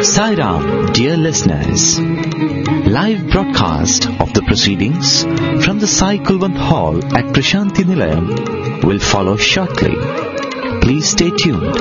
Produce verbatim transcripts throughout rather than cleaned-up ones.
Sai Ram, dear listeners. Live broadcast of the proceedings from the Sai Kulwant Hall at Prashanti Nilayam will follow shortly. Please stay tuned.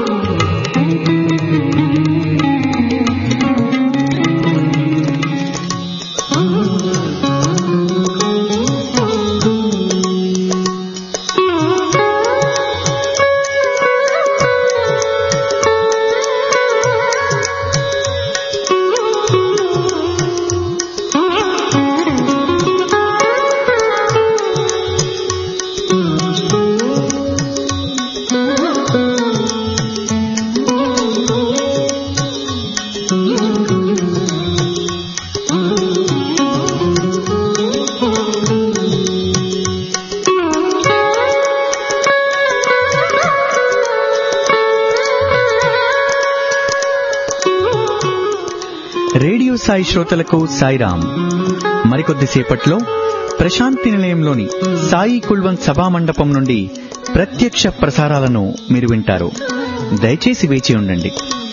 Radio Sai శ్రోతలకు సాయిరాం. మరికొద్దిసేపట్లో ప్రశాంతి నిలయంలోని సాయి కుల్వంత్ సభా మండపం నుండి ప్రత్యక్ష ప్రసారాలను మీరు వింటారు. దయచేసి వేచి ఉండండి.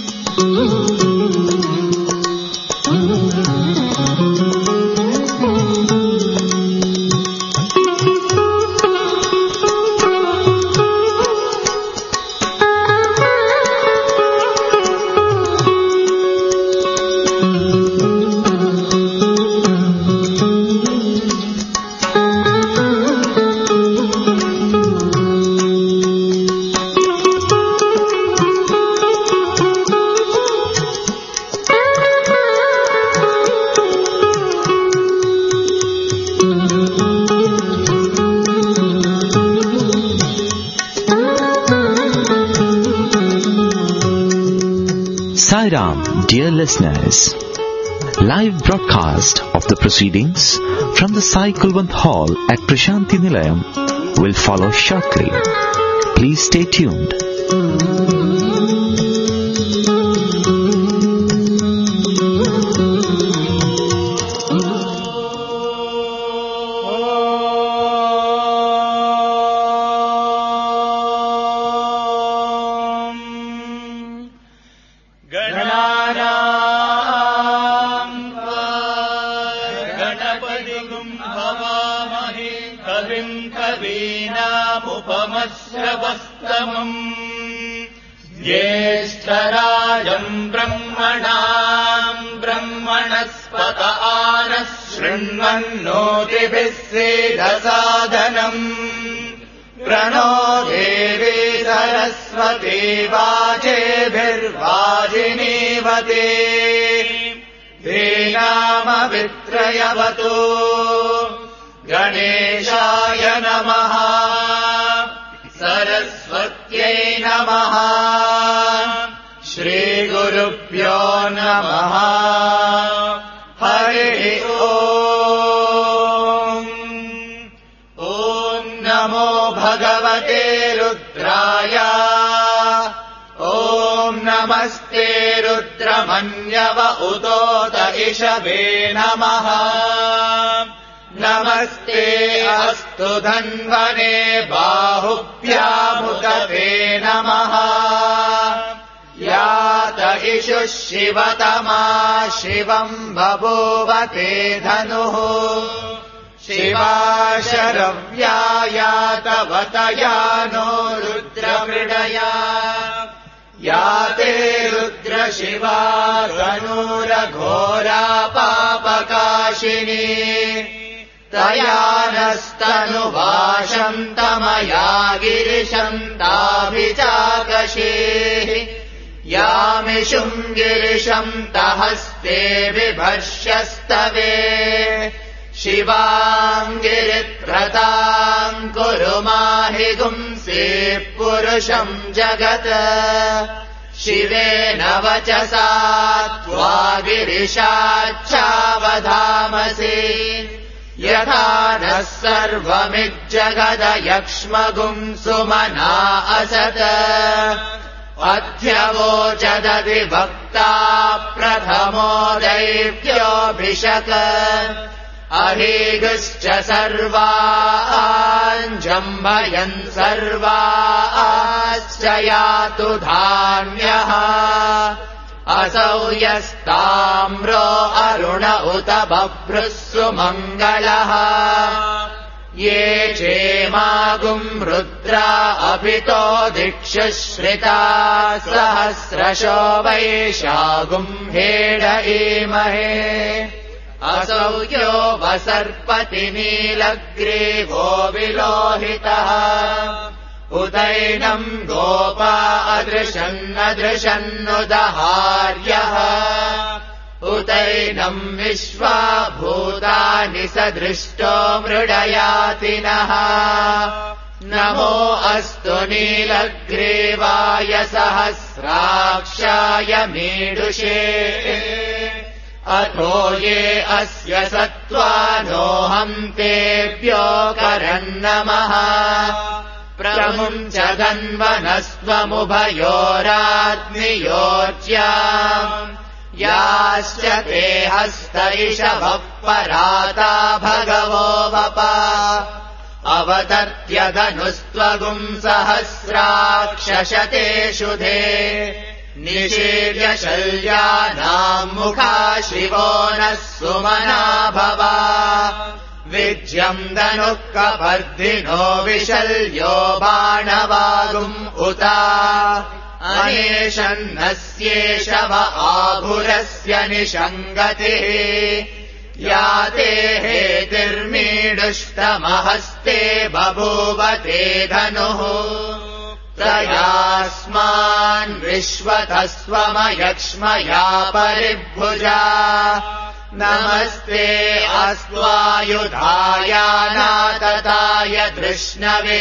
Sai Ram, dear listeners. Live broadcast of the proceedings from the Sai Kulwant Hall at Prashanti Nilayam will follow shortly. Please stay tuned. ज्येष्ठराजम् ब्रह्मणाम् ब्रह्मणस्पत आनः शृण्वन्नोतिभिः सेदसादनम् प्रणो देवी सरस्वती वाजेभिर्वाजिनीवते धेनामवित्रयवतु गणेशाय नमः सरस्वत्यै नमः श्रीगुरुभ्यो नमः हरिः ओम् ॐ नमो भगवते रुद्राय ॐ नमस्ते रुद्रमन्यव उतोत इषवे नमः नमस्ते अस्तु धन्वने बाहुभ्यामुदते नमः यात इषुः शिवतमा शिवम् बभूवते धनुः शिवा शरव्या यातवतया नो रुद्रमृडया याते रुद्रशिवा धनुरघोरा पापकाशिनी तया नस्तनुभाषन्तमया गिरिशन्ताभिचाकशेः यामिषुम् गिरिशन्तहस्ते बिभर्ष्यस्तवे शिवाम् गिरित्रताम् कुरु माहि गुंसे पुरुषम् जगत् शिवेन वचसा त्वा गिरिशाच्छावधामसि यथा नः सर्वमिज्जगदयक्ष्मगुम् सुमना असत अध्यवोचदधिभक्ता प्रथमो दैव्योऽभिषक अहीगुश्च सर्वाञ्जम्भयन् सर्वाश्च यातु धान्यः असौ यस्ताम्रो अरुण उत बभ्रुः सुमङ्गलः ये चेमागुम् रुद्रा अभितो दिक्षु श्रिता सहस्रशो वैशागुम् हेडईमहे असौ यो वसर्पति नीलग्रीवो विलोहितः उदैनम् गोपा अदृशन्नदृशन्नुदहार्यः उदैनम् विश्वा भूतानि सदृष्टो मृडयातिनः नमो अस्तु नीलग्रीवाय सहस्राक्षाय मीडुषे अथो ये अस्य सत्त्वानोऽहम् तेभ्यो करन्नमः प्रमुञ्चदन्वनस्त्वमुभयोराग्नियोज्याम् याश्च ते हस्त इषवः पराता भगवो वपा अवतर्त्यधनुस्त्वगुम् सहस्राक्षशतेषु धे निशीर्य शल्यानाम् मुखा शिवो नः सुमना भवा विज्यम् धनुः कपर्दिनो विशल्यो बाणवागुम् उता अनेशन्नस्येषव आभुरस्य निषङ्गतिः या ते हेतिर्मीडुष्टमहस्ते बभूव ते धनुः तयास्मान् विश्वतः स्वमयक्ष्मया परिभुजा नमस्ते अस्त्वायुधायानातताय धृष्णवे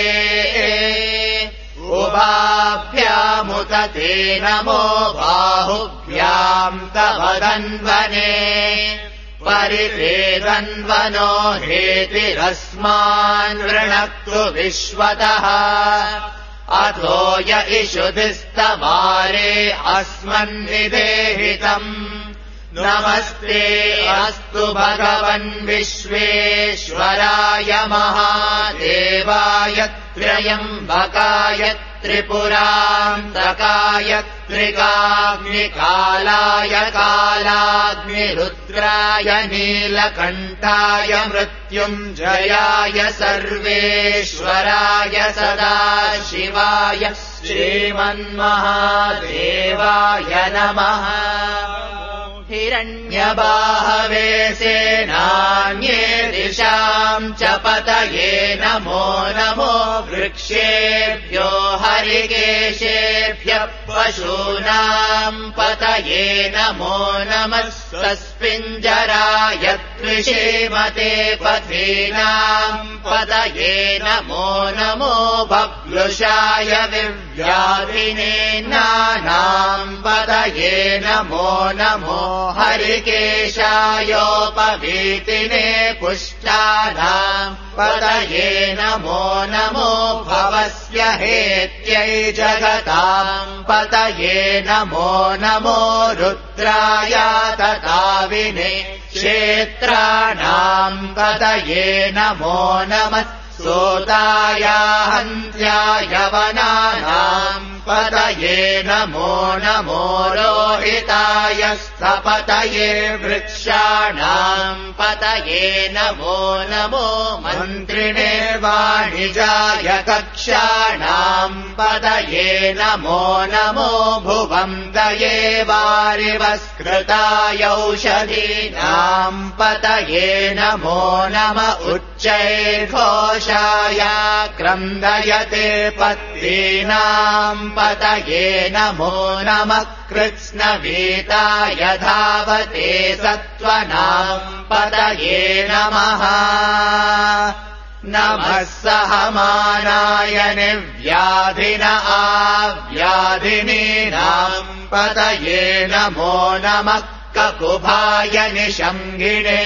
उभाभ्यामुत ते नमो बाहुभ्याम् तव धन्वने परितेदन्वनो हेतिरस्मान् वृणक्तु विश्वतः अथो य इषुधिस्तवारे अस्मन्निदेहितम् नमस्ते अस्तु भगवन् विश्वेश्वराय महादेवाय त्र्यम्बकाय त्रिपुरान्तकाय त्रिकाग्निकालाय कालाग्निरुद्राय नीलकण्ठाय मृत्युञ्जयाय सर्वेश्वराय सदाशिवाय श्रीमन्महादेवाय नमः हिरण्यबाहवे सेनान्ये दिशाम् च पतये नमो नमो वृक्षेभ्यो हरिकेशेभ्यः पशूनाम् पतये नमो नमः स्वस्मिञ्जराय कृषीमते पथीनाम् पतये नमो नमो बभ्रुषाय विव्याधिने नानाम् पतये नमो नमो हरिकेशायोपवीतिने पुष्टानाम् पतये नमो नमो भवस्य हेत्यै जगताम् पतये नमो नमो रुद्राय तताविने क्षेत्राणाम् पतये नमो नमः सोताय हन्त्याय वनानाम् पतये नमो नमो रोहिताय स्थपतये वृक्षाणाम् पतये नमो नमो मन्त्रिणे वाणिजाय कक्षाणाम् पतये नमो नमो भुवन्तये वारिवस्कृताय औषधीनाम् पतये नमो नम उच्चैर्घोषाय क्रन्दयते पत्नीनाम् पतये नमो नमः कृत्स्नवीताय धावते सत्त्वनाम् पतये नमः नमः सहमानाय निर्व्याधिन आव्याधिनीनाम् पतये नमो नमः ककुभाय निषङ्गिणे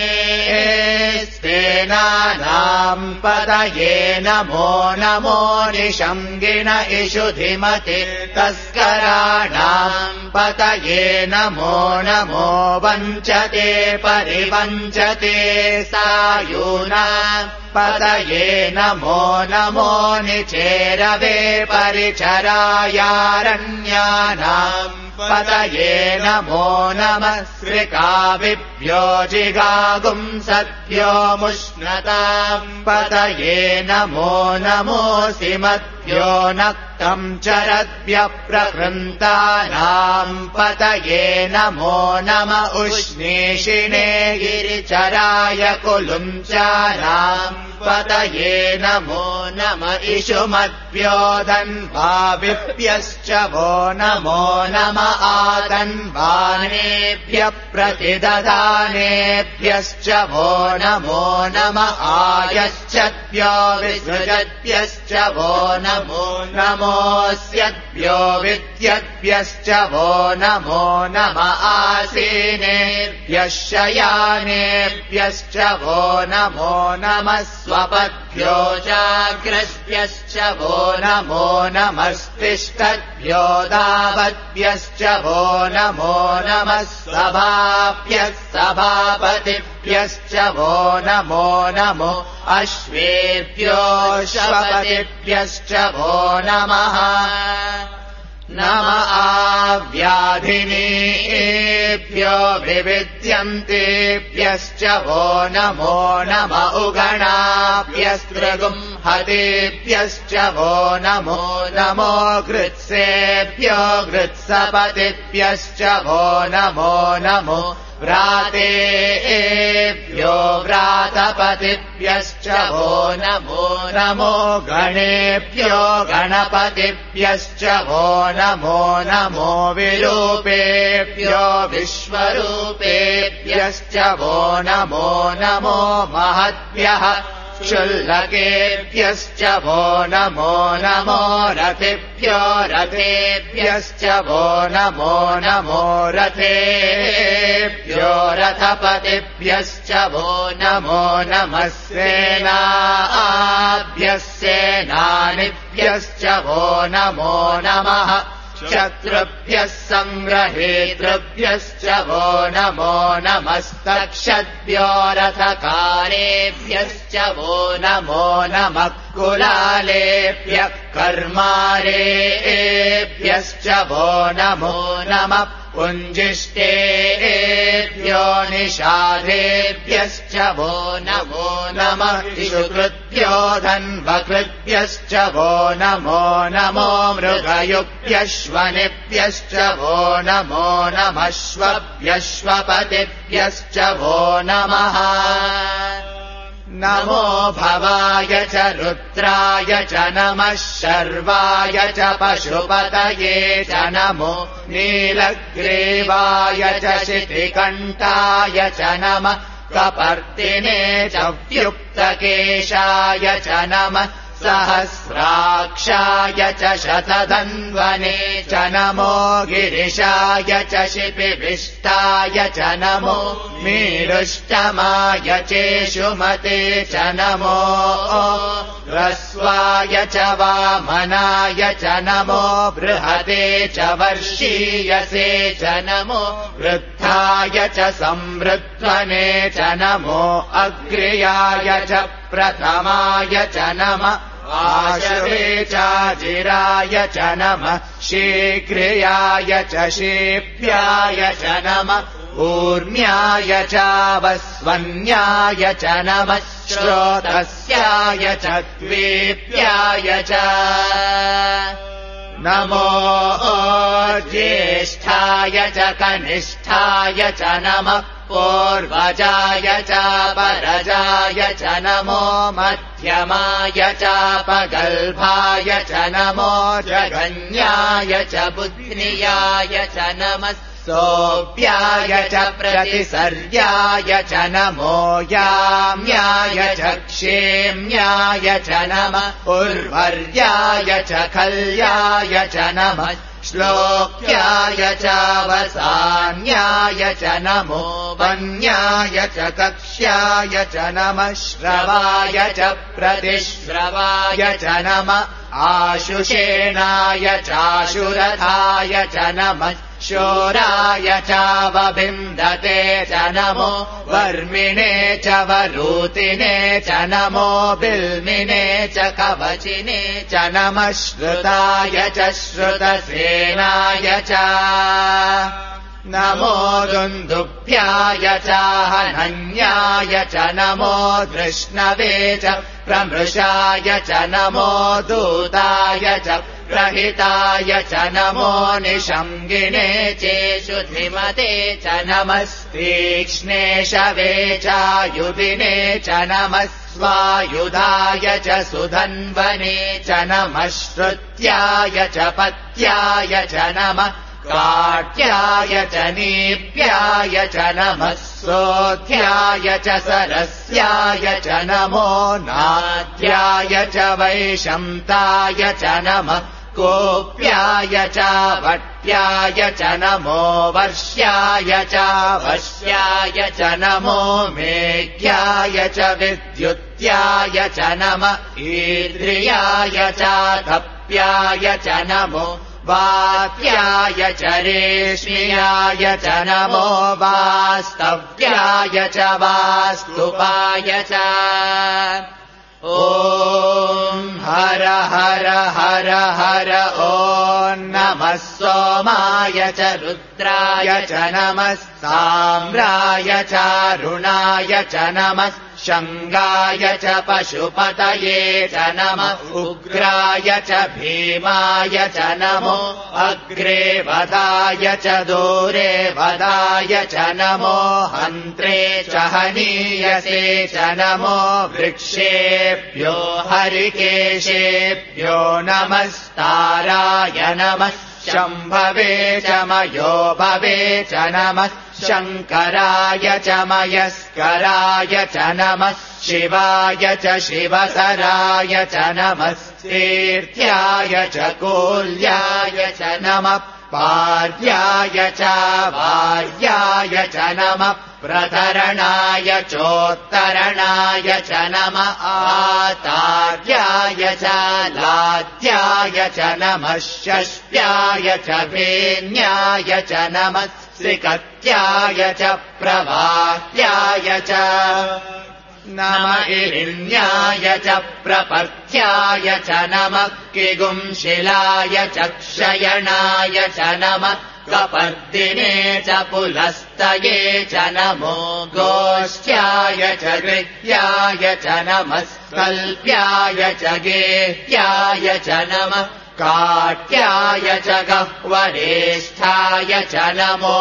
स्तेनानाम् पतये नमो नमो निषङ्गिण इषुधिमते तस्कराणाम् पतये नमो नमो वञ्चते परिवञ्चते सायूनाम् पतये नमो नमो निचेरवे परिचरायारण्यानाम् पतये नमो नमः श्रिकाविभ्यो जिगागुं सद्यो मुष्णताम् पतये नमो नमोऽसि मद्भ्यो नक्तम् चरद्भ्यप्रकृन्तानाम् पतये नमो नम उष्णीषिणे गिरिचराय कुलुञ्चानाम् पतये नमो नम इषुमद्भ्यो धन्वाविभ्यश्च वो नमो नम आदन्वानेभ्यः प्रतिदधानेभ्यश्च वो नमो नम आयश्चद्भ्यो विसृजद्भ्यश्च वो नमो नमोऽस्यद्भ्यो विद्यद्भ्यश्च वो नमो नम आसीनेभ्यः शयानेभ्यश्च वो नमो नमः स्वपद्भ्यो जाग्रद्भ्यश्च वो नमो नमस्तिष्ठद्भ्यो दावद्भ्यश्च वो नमो नमः सभाभ्यः सभापतिभ्यश्च वो नमो नमो अश्वेभ्यो श्वपतिभ्यश्च वो नमः नम आव्याधिनीभ्यो विविद्यन्तेभ्यश्च वो नमो नम उगणाभ्यस्त्रिगुं हतेभ्यश्च वो नमो नमो गृत्सेभ्यो गृत्सपतिभ्यश्च वो नमो नमो व्रातेभ्यो व्रातपतिभ्यश्च वो नमो नमो गणेभ्यो गणपतिभ्यश्च वो नमो नमो विरूपेभ्यो विश्वरूपेभ्यश्च वो नमो नमो महद्भ्यः क्षुल्लकेभ्यश्च वो नमो नमो रथेभ्यो रथेभ्यश्च वो नमो नमो रथेभ्यो रथपतिभ्यश्च वो नमो नमः सेनाभ्यः सेनानिभ्यश्च वो नमो नमः शत्रुभ्यः सङ्ग्रहेतृभ्यश्च वो नमो नमस्तक्षद्भ्यो रथकारेभ्यश्च वो नमो नमः कुलालेभ्यः कर्मारेभ्यश्च वो नमो नमः पुञ्जिष्टेभ्यो निषाधेभ्यश्च वो नमो नमः इषुकृभ्यो धन्वकृभ्यश्च वो नमो नमो मृगयुभ्यश्वनिभ्यश्च वो नमो नमश्वभ्यश्वपतिभ्यश्च वो नमः नमो भवाय च रुद्राय च नमः शर्वाय च पशुपतये च नमो नीलग्रीवाय च शितिकण्ठाय च नमः कपर्दिने च व्युक्तकेशाय च नमः सहस्राक्षाय च शतधन्वने च नमो गिरिशाय च शिपिविष्टाय च नमो मीरुष्टमाय चेषुमते च नमो ह्रस्वाय च वामनाय च नमो बृहते च वर्षीयसे च नमो वृद्धाय च संवृत्वने च नमो अग्र्याय च प्रथमाय च नमः आशवे चाजिराय च नमः शीघ्रियाय च शीप्याय च नमः ऊर्म्याय चावस्वन्याय च नमः श्रोतस्याय च द्वीप्याय च नमो ज्येष्ठाय च कनिष्ठाय च नमः पूर्वजाय चापरजाय च नमो मध्यमाय चापगल्भाय च नमो जघन्याय च बुध्नियाय च नमः सोऽप्याय च प्रतिसर्याय च नमो याम्याय च क्षेम्याय च नमः उर्वर्याय च खल्याय च नमः श्लोक्याय चावसान्याय च नमो वन्याय च कक्ष्याय च नमः श्रवाय च प्रतिश्रवाय च नमः आशुषेणाय चाशुरथाय च नमः शूराय चावबिन्दते च नमो वर्मिणे च वरूतिने च नमो बिल्मिने च कवचिने च नमः श्रुताय च श्रुतसेनाय च नमो दुन्दुभ्याय चाहनन्याय च नमो धृष्णवे च प्रमृषाय च नमो दूताय च प्रहिताय च नमो निशङ्गिने चेषु धिमते च नमस्तीक्ष्णे शवे चायुधिने च नमः स्वायुधाय च सुधन्वने च नमः श्रुत्याय च पत्याय च नमः काट्याय च नीप्याय च नमः सोऽध्याय च सरस्याय च नमो नाद्याय च वैशन्ताय च नमः कोप्याय च वट्याय च नमो वर्ष्याय च वश्याय च नमो मेघ्याय च विद्युत्याय च नमः ईद्रियाय च धप्याय च नमो वात्याय च रेष्म्याय च नमो वास्तव्याय च वास्तुपाय च ॐ हर हर हर हर ॐ नमः सोमाय च रुद्राय च नमः साम्राय च रुणाय च नमः शङ्गाय च पशुपतये च नमः उग्राय च भीमाय च नमो अग्रे वदाय च दूरे वदाय च नमो हन्त्रे च हनीयसे च नमो वृक्षेभ्यो हरिकेशेभ्यो नमस्ताराय नमः शम्भवे च मयो भवे च नमः शङ्कराय च मयस्कराय च नमः शिवाय च शिवसराय च नमः तीर्थ्याय च कोल्याय च नमः पार्याय च वार्याय च नमः प्रतरणाय चोत्तरणाय च नमः आतार्याय च लाद्याय च नमः षष्ट्याय च भेन्याय च नमः श्रिकत्याय च प्रवाह्याय च नमः हिरण्याय च प्रपर्थ्याय च नमः किगुंशिलाय च क्षयणाय च नमः कपर्दिने च पुलस्तये च नमो गोष्ठ्याय च गृह्याय च नमः कल्प्याय च गेह्याय च नमः काट्याय च गह्वरेष्ठाय च नमो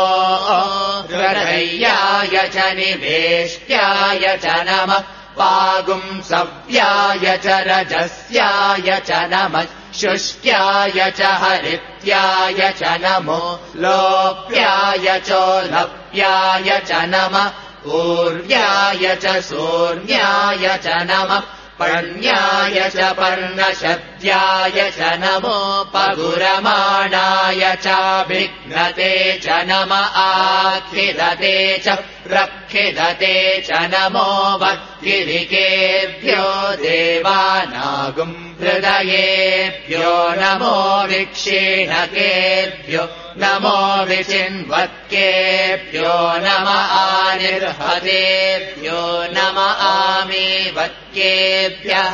हृदयाय च निवेष्ट्याय च नमः पागुंसव्याय च रजस्याय च नमः शुष्क्याय च हरित्याय च नमो लोप्याय चोलप्याय च नमः पूर्व्याय च सूर्याय च नमः पर्ण्याय च पर्णशद्याय च नमो पगुरमाणाय चाभिघ्नते च नम आखिदते च प्रक्षिदते च नमो वक्तिरिकेभ्यो देवानागुम् हृदयेभ्यो नमो विक्षीणकेभ्यो नमो विचिन्वत्केभ्यो नम आनिर्हतेभ्यो नम आमीवत्केभ्यः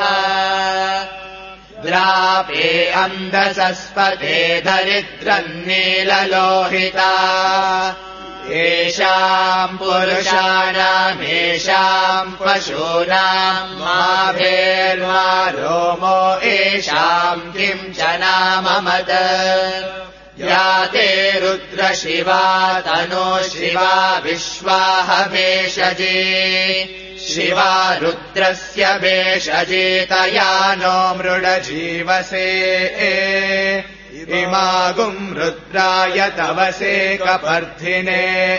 द्रापे अन्धसस्पते दरिद्रन्नीललोहिता येषाम् पुरुषाणामेषाम् पशूनाम् माभेर्मा रोमो येषाम् किम् च नाम मद या ते रुद्रशिवा तनो शिवा विश्वाह भेषजे शिवा रुद्रस्य भेषजेतया नो मृडजीवसे इमागुम् रुद्राय तवसे कपर्धिने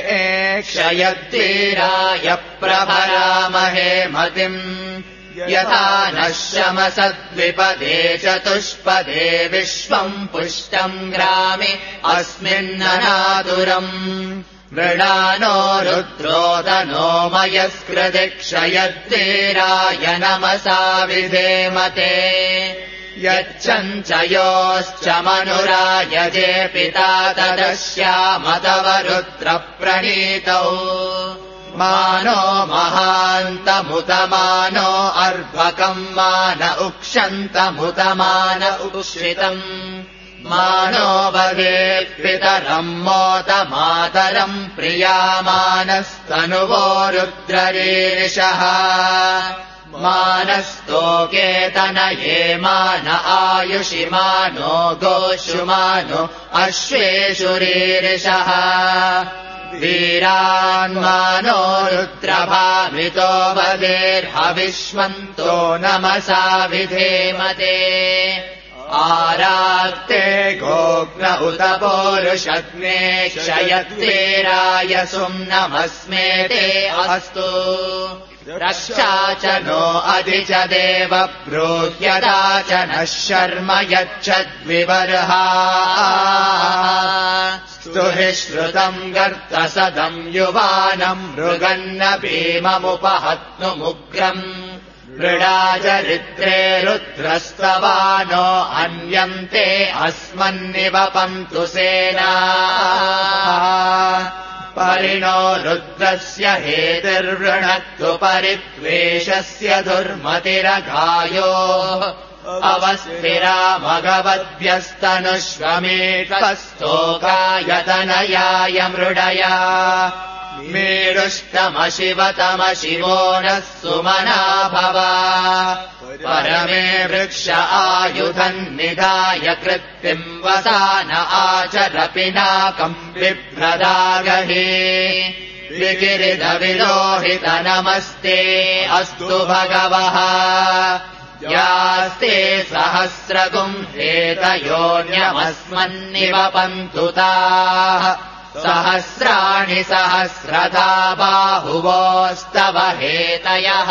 क्षयद्वीराय प्रभरामहे मतिम् यथा नः शमसद्विपदे चतुष्पदे विश्वम् पुष्टम् ग्रामे अस्मिन्ननातुरम् मृडानो रुद्रोदनो मयस्कृति क्षयद्वीराय नमसा विधेमते यच्चञ्चयोश्च मनुरायजे पिता तदश्यामतवरुद्रप्रणीतौ मानो महान्तमुतमानो अर्भकम् मान उक्षन्तमुतमान उक्षितम् मानो वदेत्पितरम् मोत मातरम् प्रियामानस्तनुवो रुद्ररीरिषः मानस्तोकेतनये मान आयुषि मानो गोषु मानो अश्वेषु रीरिषः वीरान्मानो रुद्रभामितो वदेर्हविष्मन्तो नमसा विधेमते आराक्ते गोग्न उत पौरुषग्ने क्षयत्वेरायसुम् नमस्मे ते अस्तु रक्षा च नो अधि च देव ब्रूह्यदा च नः शर्म यच्छद्विबर्हा स्तुहि श्रुतम् गर्तसदम् युवानम् मृगन्न भीममुपहत्नुमुग्रम् मृडाचरित्रे रुद्रस्तवानो अन्यन्ते अस्मन्निवपन्तु सेना परिणो रुद्रस्य हेतिर्वृणत्तु परित्वेषस्य दुर्मतिरघायो अवस्थिरा भगवद्भ्यस्तनुष्वमेकस्तोकायतनयाय मृडया मेरुष्टमशिवतमशिवो नः सुमना भव परमे वृक्ष आयुधम् निधाय कृत्तिम् वसान आचर पिनाकम् बिभ्रदागहे विगिरिधविलोहित नमस्ते अस्तु भगवः यास्ते सहस्रगुम् हेतयोऽन्यमस्मन्निवपन्तु ताः सहस्राणि सहस्रधा बाहुवोस्तव हेतयः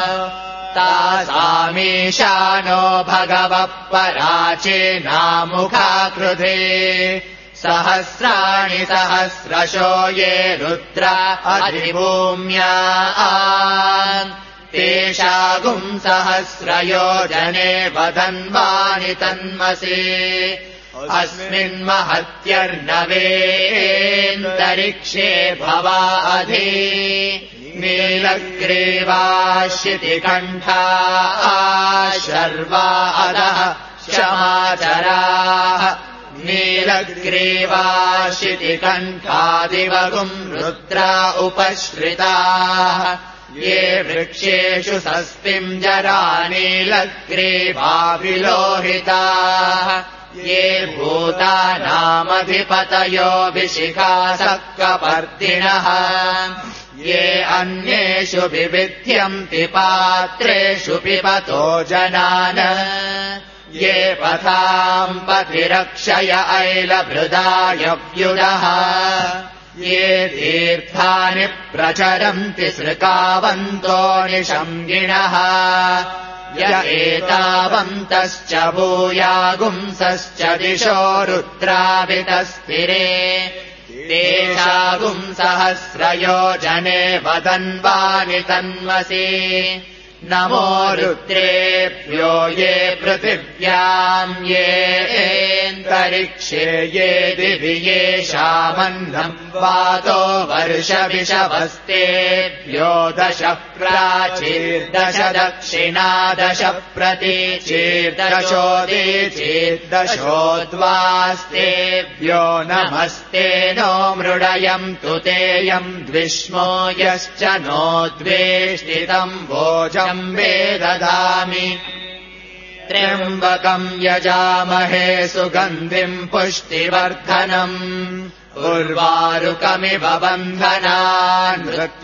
तासामीशानो भगवः पराचेनामुखाकृधे सहस्राणि सहस्रशो ये रुद्र अधिभूम्या तेषागुम् सहस्रयोजने वदन्वानि तन्मसि अस्मिन्महत्यर्नवेऽन्तरिक्षे भवाधि नीलग्रीवाशितिकण्ठा शर्वा अधः क्षमाचराः नीलग्रीवाशितिकण्ठादिवगुम् रुद्रा उपश्रिताः ये वृक्षेषु सस्तिम् जरा नीलग्रीवाभिलोहिताः ये भूतानामधिपतयो विशिखासक्कपर्दिनः ये अन्येषु विविध्यन्ति पात्रेषु पिबतो जनान् ये पथाम् पथिरक्षय ऐलभृदायव्युदः ये तीर्थानि प्रचरन्ति सृकावन्तो निशङ्गिणः य एतावन्तश्च भूयागुंसश्च दिशो रुद्रावितस्थिरे तेषागुम् सहस्रयोजने वदन्वानि तन्मसि नमो रुद्रेभ्यो ये पृथिव्याम् येऽन्तरिक्षे ये दिवि येषामन्नम् वातो वर्षविषवस्तेभ्यो दश प्राचीर्दश दक्षिणा दश प्रतीचीर्दशोदीचीर्दशोद्वास्तेभ्यो नमस्ते नो मृडयन्तु तेयम् द्विष्मो यश्च नो द्वेष्टितम् भोजम् वेददामि त्र्यम्बकम् यजामहे सुगन्धिम् पुष्टिवर्धनम् उर्वारुकमिव बन्धनान्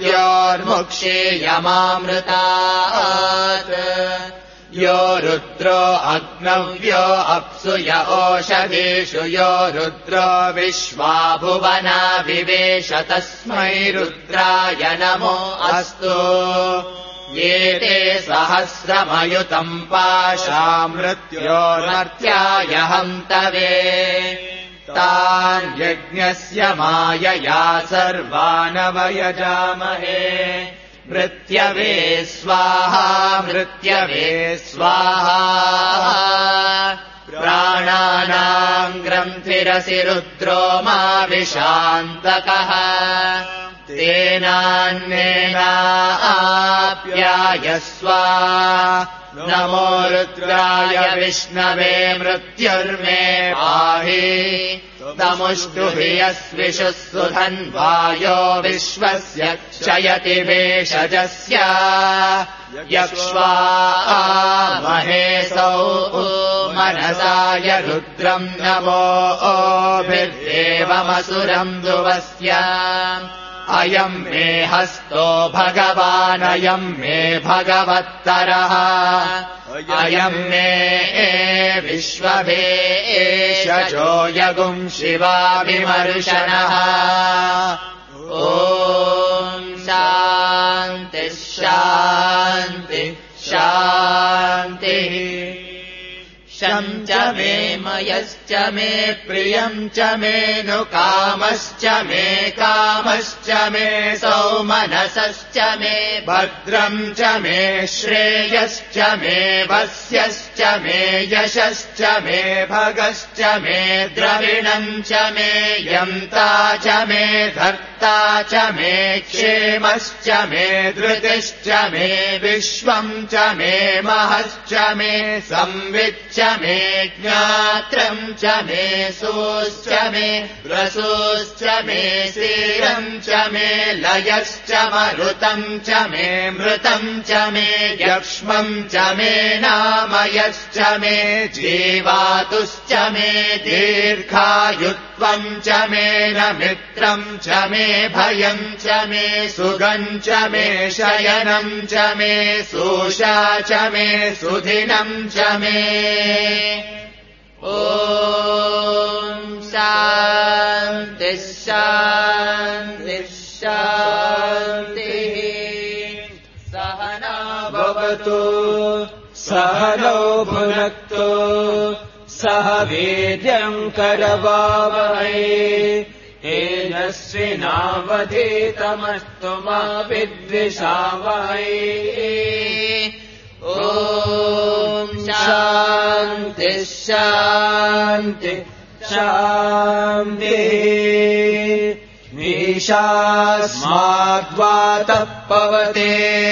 मृत्योर्मुक्षीयमामृतात् यो रुद्रो अग्नव्यो अप्सु य ओषधीषु यो रुद्रो विश्वा भुवना विवेश तस्मै रुद्राय नमो अस्तु ये ते सहस्रमयुतम् पाशामृत्योर्मर्त्याय हन्तवे तान् यज्ञस्य मायया सर्वानवयजामहे मृत्यवे स्वाहा मृत्यवे स्वाहा प्राणानाम् ग्रन्थिरसि रुद्रो मा विशान्तकः तेनान्नेनाप्यायस्व नमो रुद्राय विष्णवे मृत्युर्मे पाहि तमुष्टुहि यस्विषुः सुधन्वायो विश्वस्य क्षयति वेषजस्य यक्ष्वा महेशौ मनसाय रुद्रम् नमोभिर्देवमसुरम् ध्रुवस्य अयम् मे हस्तो भगवानयम् मे भगवत्तरः अयम् मे विश्वभेषजो यगुम् शिवाभिमर्शनः ॐ शान्ति शान्ति शान्तिः शम् च मे मयश्च मे प्रियम् च मे नु कामश्च मे कामश्च मे सौमनसश्च मे भद्रम् च मे श्रेयश्च मे वस्यश्च मे यशश्च मे भगश्च मे द्रविणम् च मे यन्ता च मे धर्ता च मे क्षेमश्च मे धृतिश्च मे विश्वम् च मे महश्च मे संविच्च मे ज्ञात्रम् च मे सोश्च मे रसोश्च मे सीरम् च मे लयश्च मरुतम् च मे मृतम् च मे यक्ष्मम् च मे नामयश्च मे जीवातुश्च मे दीर्घायुत्वम् च मे न मित्रम् च मे भयम् च मे सुगम् च मे शयनम् च मे सोषा च मे सुधिनम् च मे ॐ शान्ति शान्ति शान्तिः सहना भवतु सहनौ भुनक्तु सह वीर्यम् करवावहै तेजस्विनावधीतमस्तु मा विद्विषावहै ॐ शान्ति शान्ति शान्तिः ईशास्माद्वातः पवते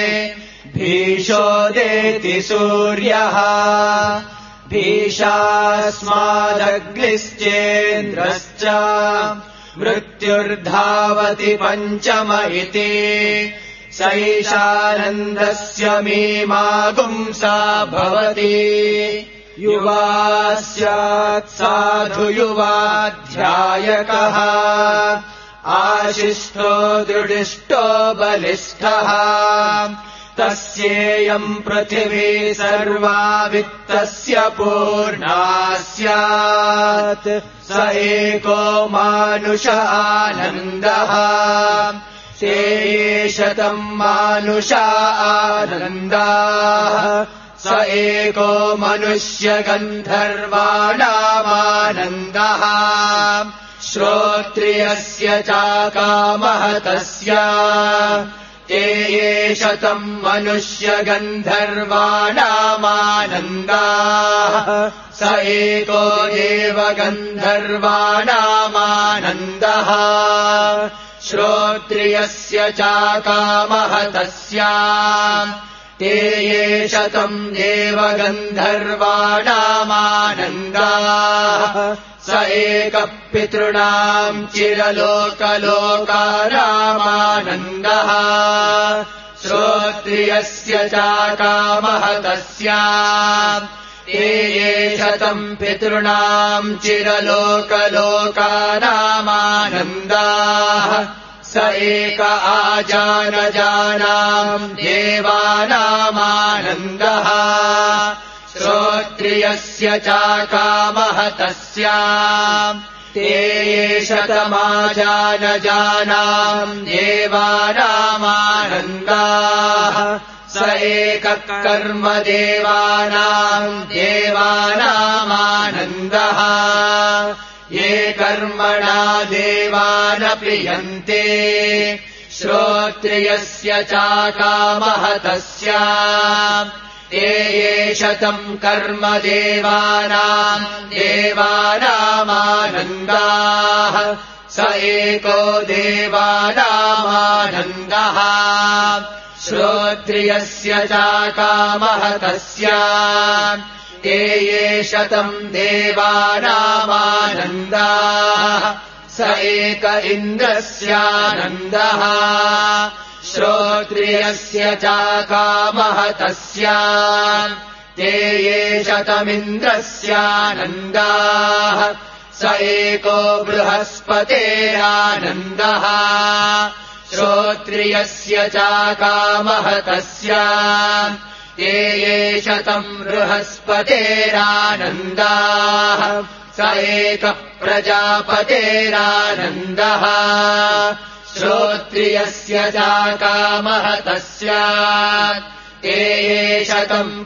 भीषोदेति सूर्यः भीषास्मादग्निश्चेन्द्रश्च मृत्युर्धावति पञ्चम इति सैषानन्दस्य मीमागुंसा भवति युवा स्यात् साधु युवाध्यायकः आशिष्टो दृढिष्टो बलिष्ठः तस्येयम् पृथिवी सर्वा वित्तस्य पूर्णा स्यात् स एको मानुष आनन्दः ते शतम् मानुषा आनन्दाः स एको मनुष्य गन्धर्वाणामानन्दः श्रोत्रियस्य चाकामः तस्य ते ये शतम् मनुष्य गन्धर्वाणामानन्दाः स एको एव गन्धर्वाणामानन्दः श्रोत्रियस्य चाकामः तस्य ते ये शतम् एव गन्धर्वाणामानन्दाः स एकः पितॄणाम् चिरलोकलोकानामानन्दः श्रोत्रियस्य चाकामः तस्य ते ये शतम् पितॄणाम् चिरलोकलोकानामानन्दाः स एक आजानजानाम् देवानामानन्दः श्रोत्रियस्य चाकामः तस्य ते ये शतमाजानजानाम् देवानामानन्दाः स एकः कर्मदेवानाम् देवानामानन्दः ये कर्मणा देवानप्रियन्ते श्रोत्रियस्य चाकामः तस्य ते ये शतम् कर्म देवानाम् देवानामानन्दाः स एको देवानामानन्दः श्रोत्रियस्य चाकामः तस्य ते ये शतम् देवानामानन्दाः स एक इन्द्रस्यानन्दः श्रोत्रियस्य चाकामः तस्य ते ये शतमिन्द्रस्यानन्दाः स एको बृहस्पतेरानन्दः श्रोत्रियस्य चाकामः तस्य ते ये शतम् बृहस्पतेरानन्दाः स एकः प्रजापतेरानन्दः श्रोत्रियस्य चाकामः तस्य ते ये शतम्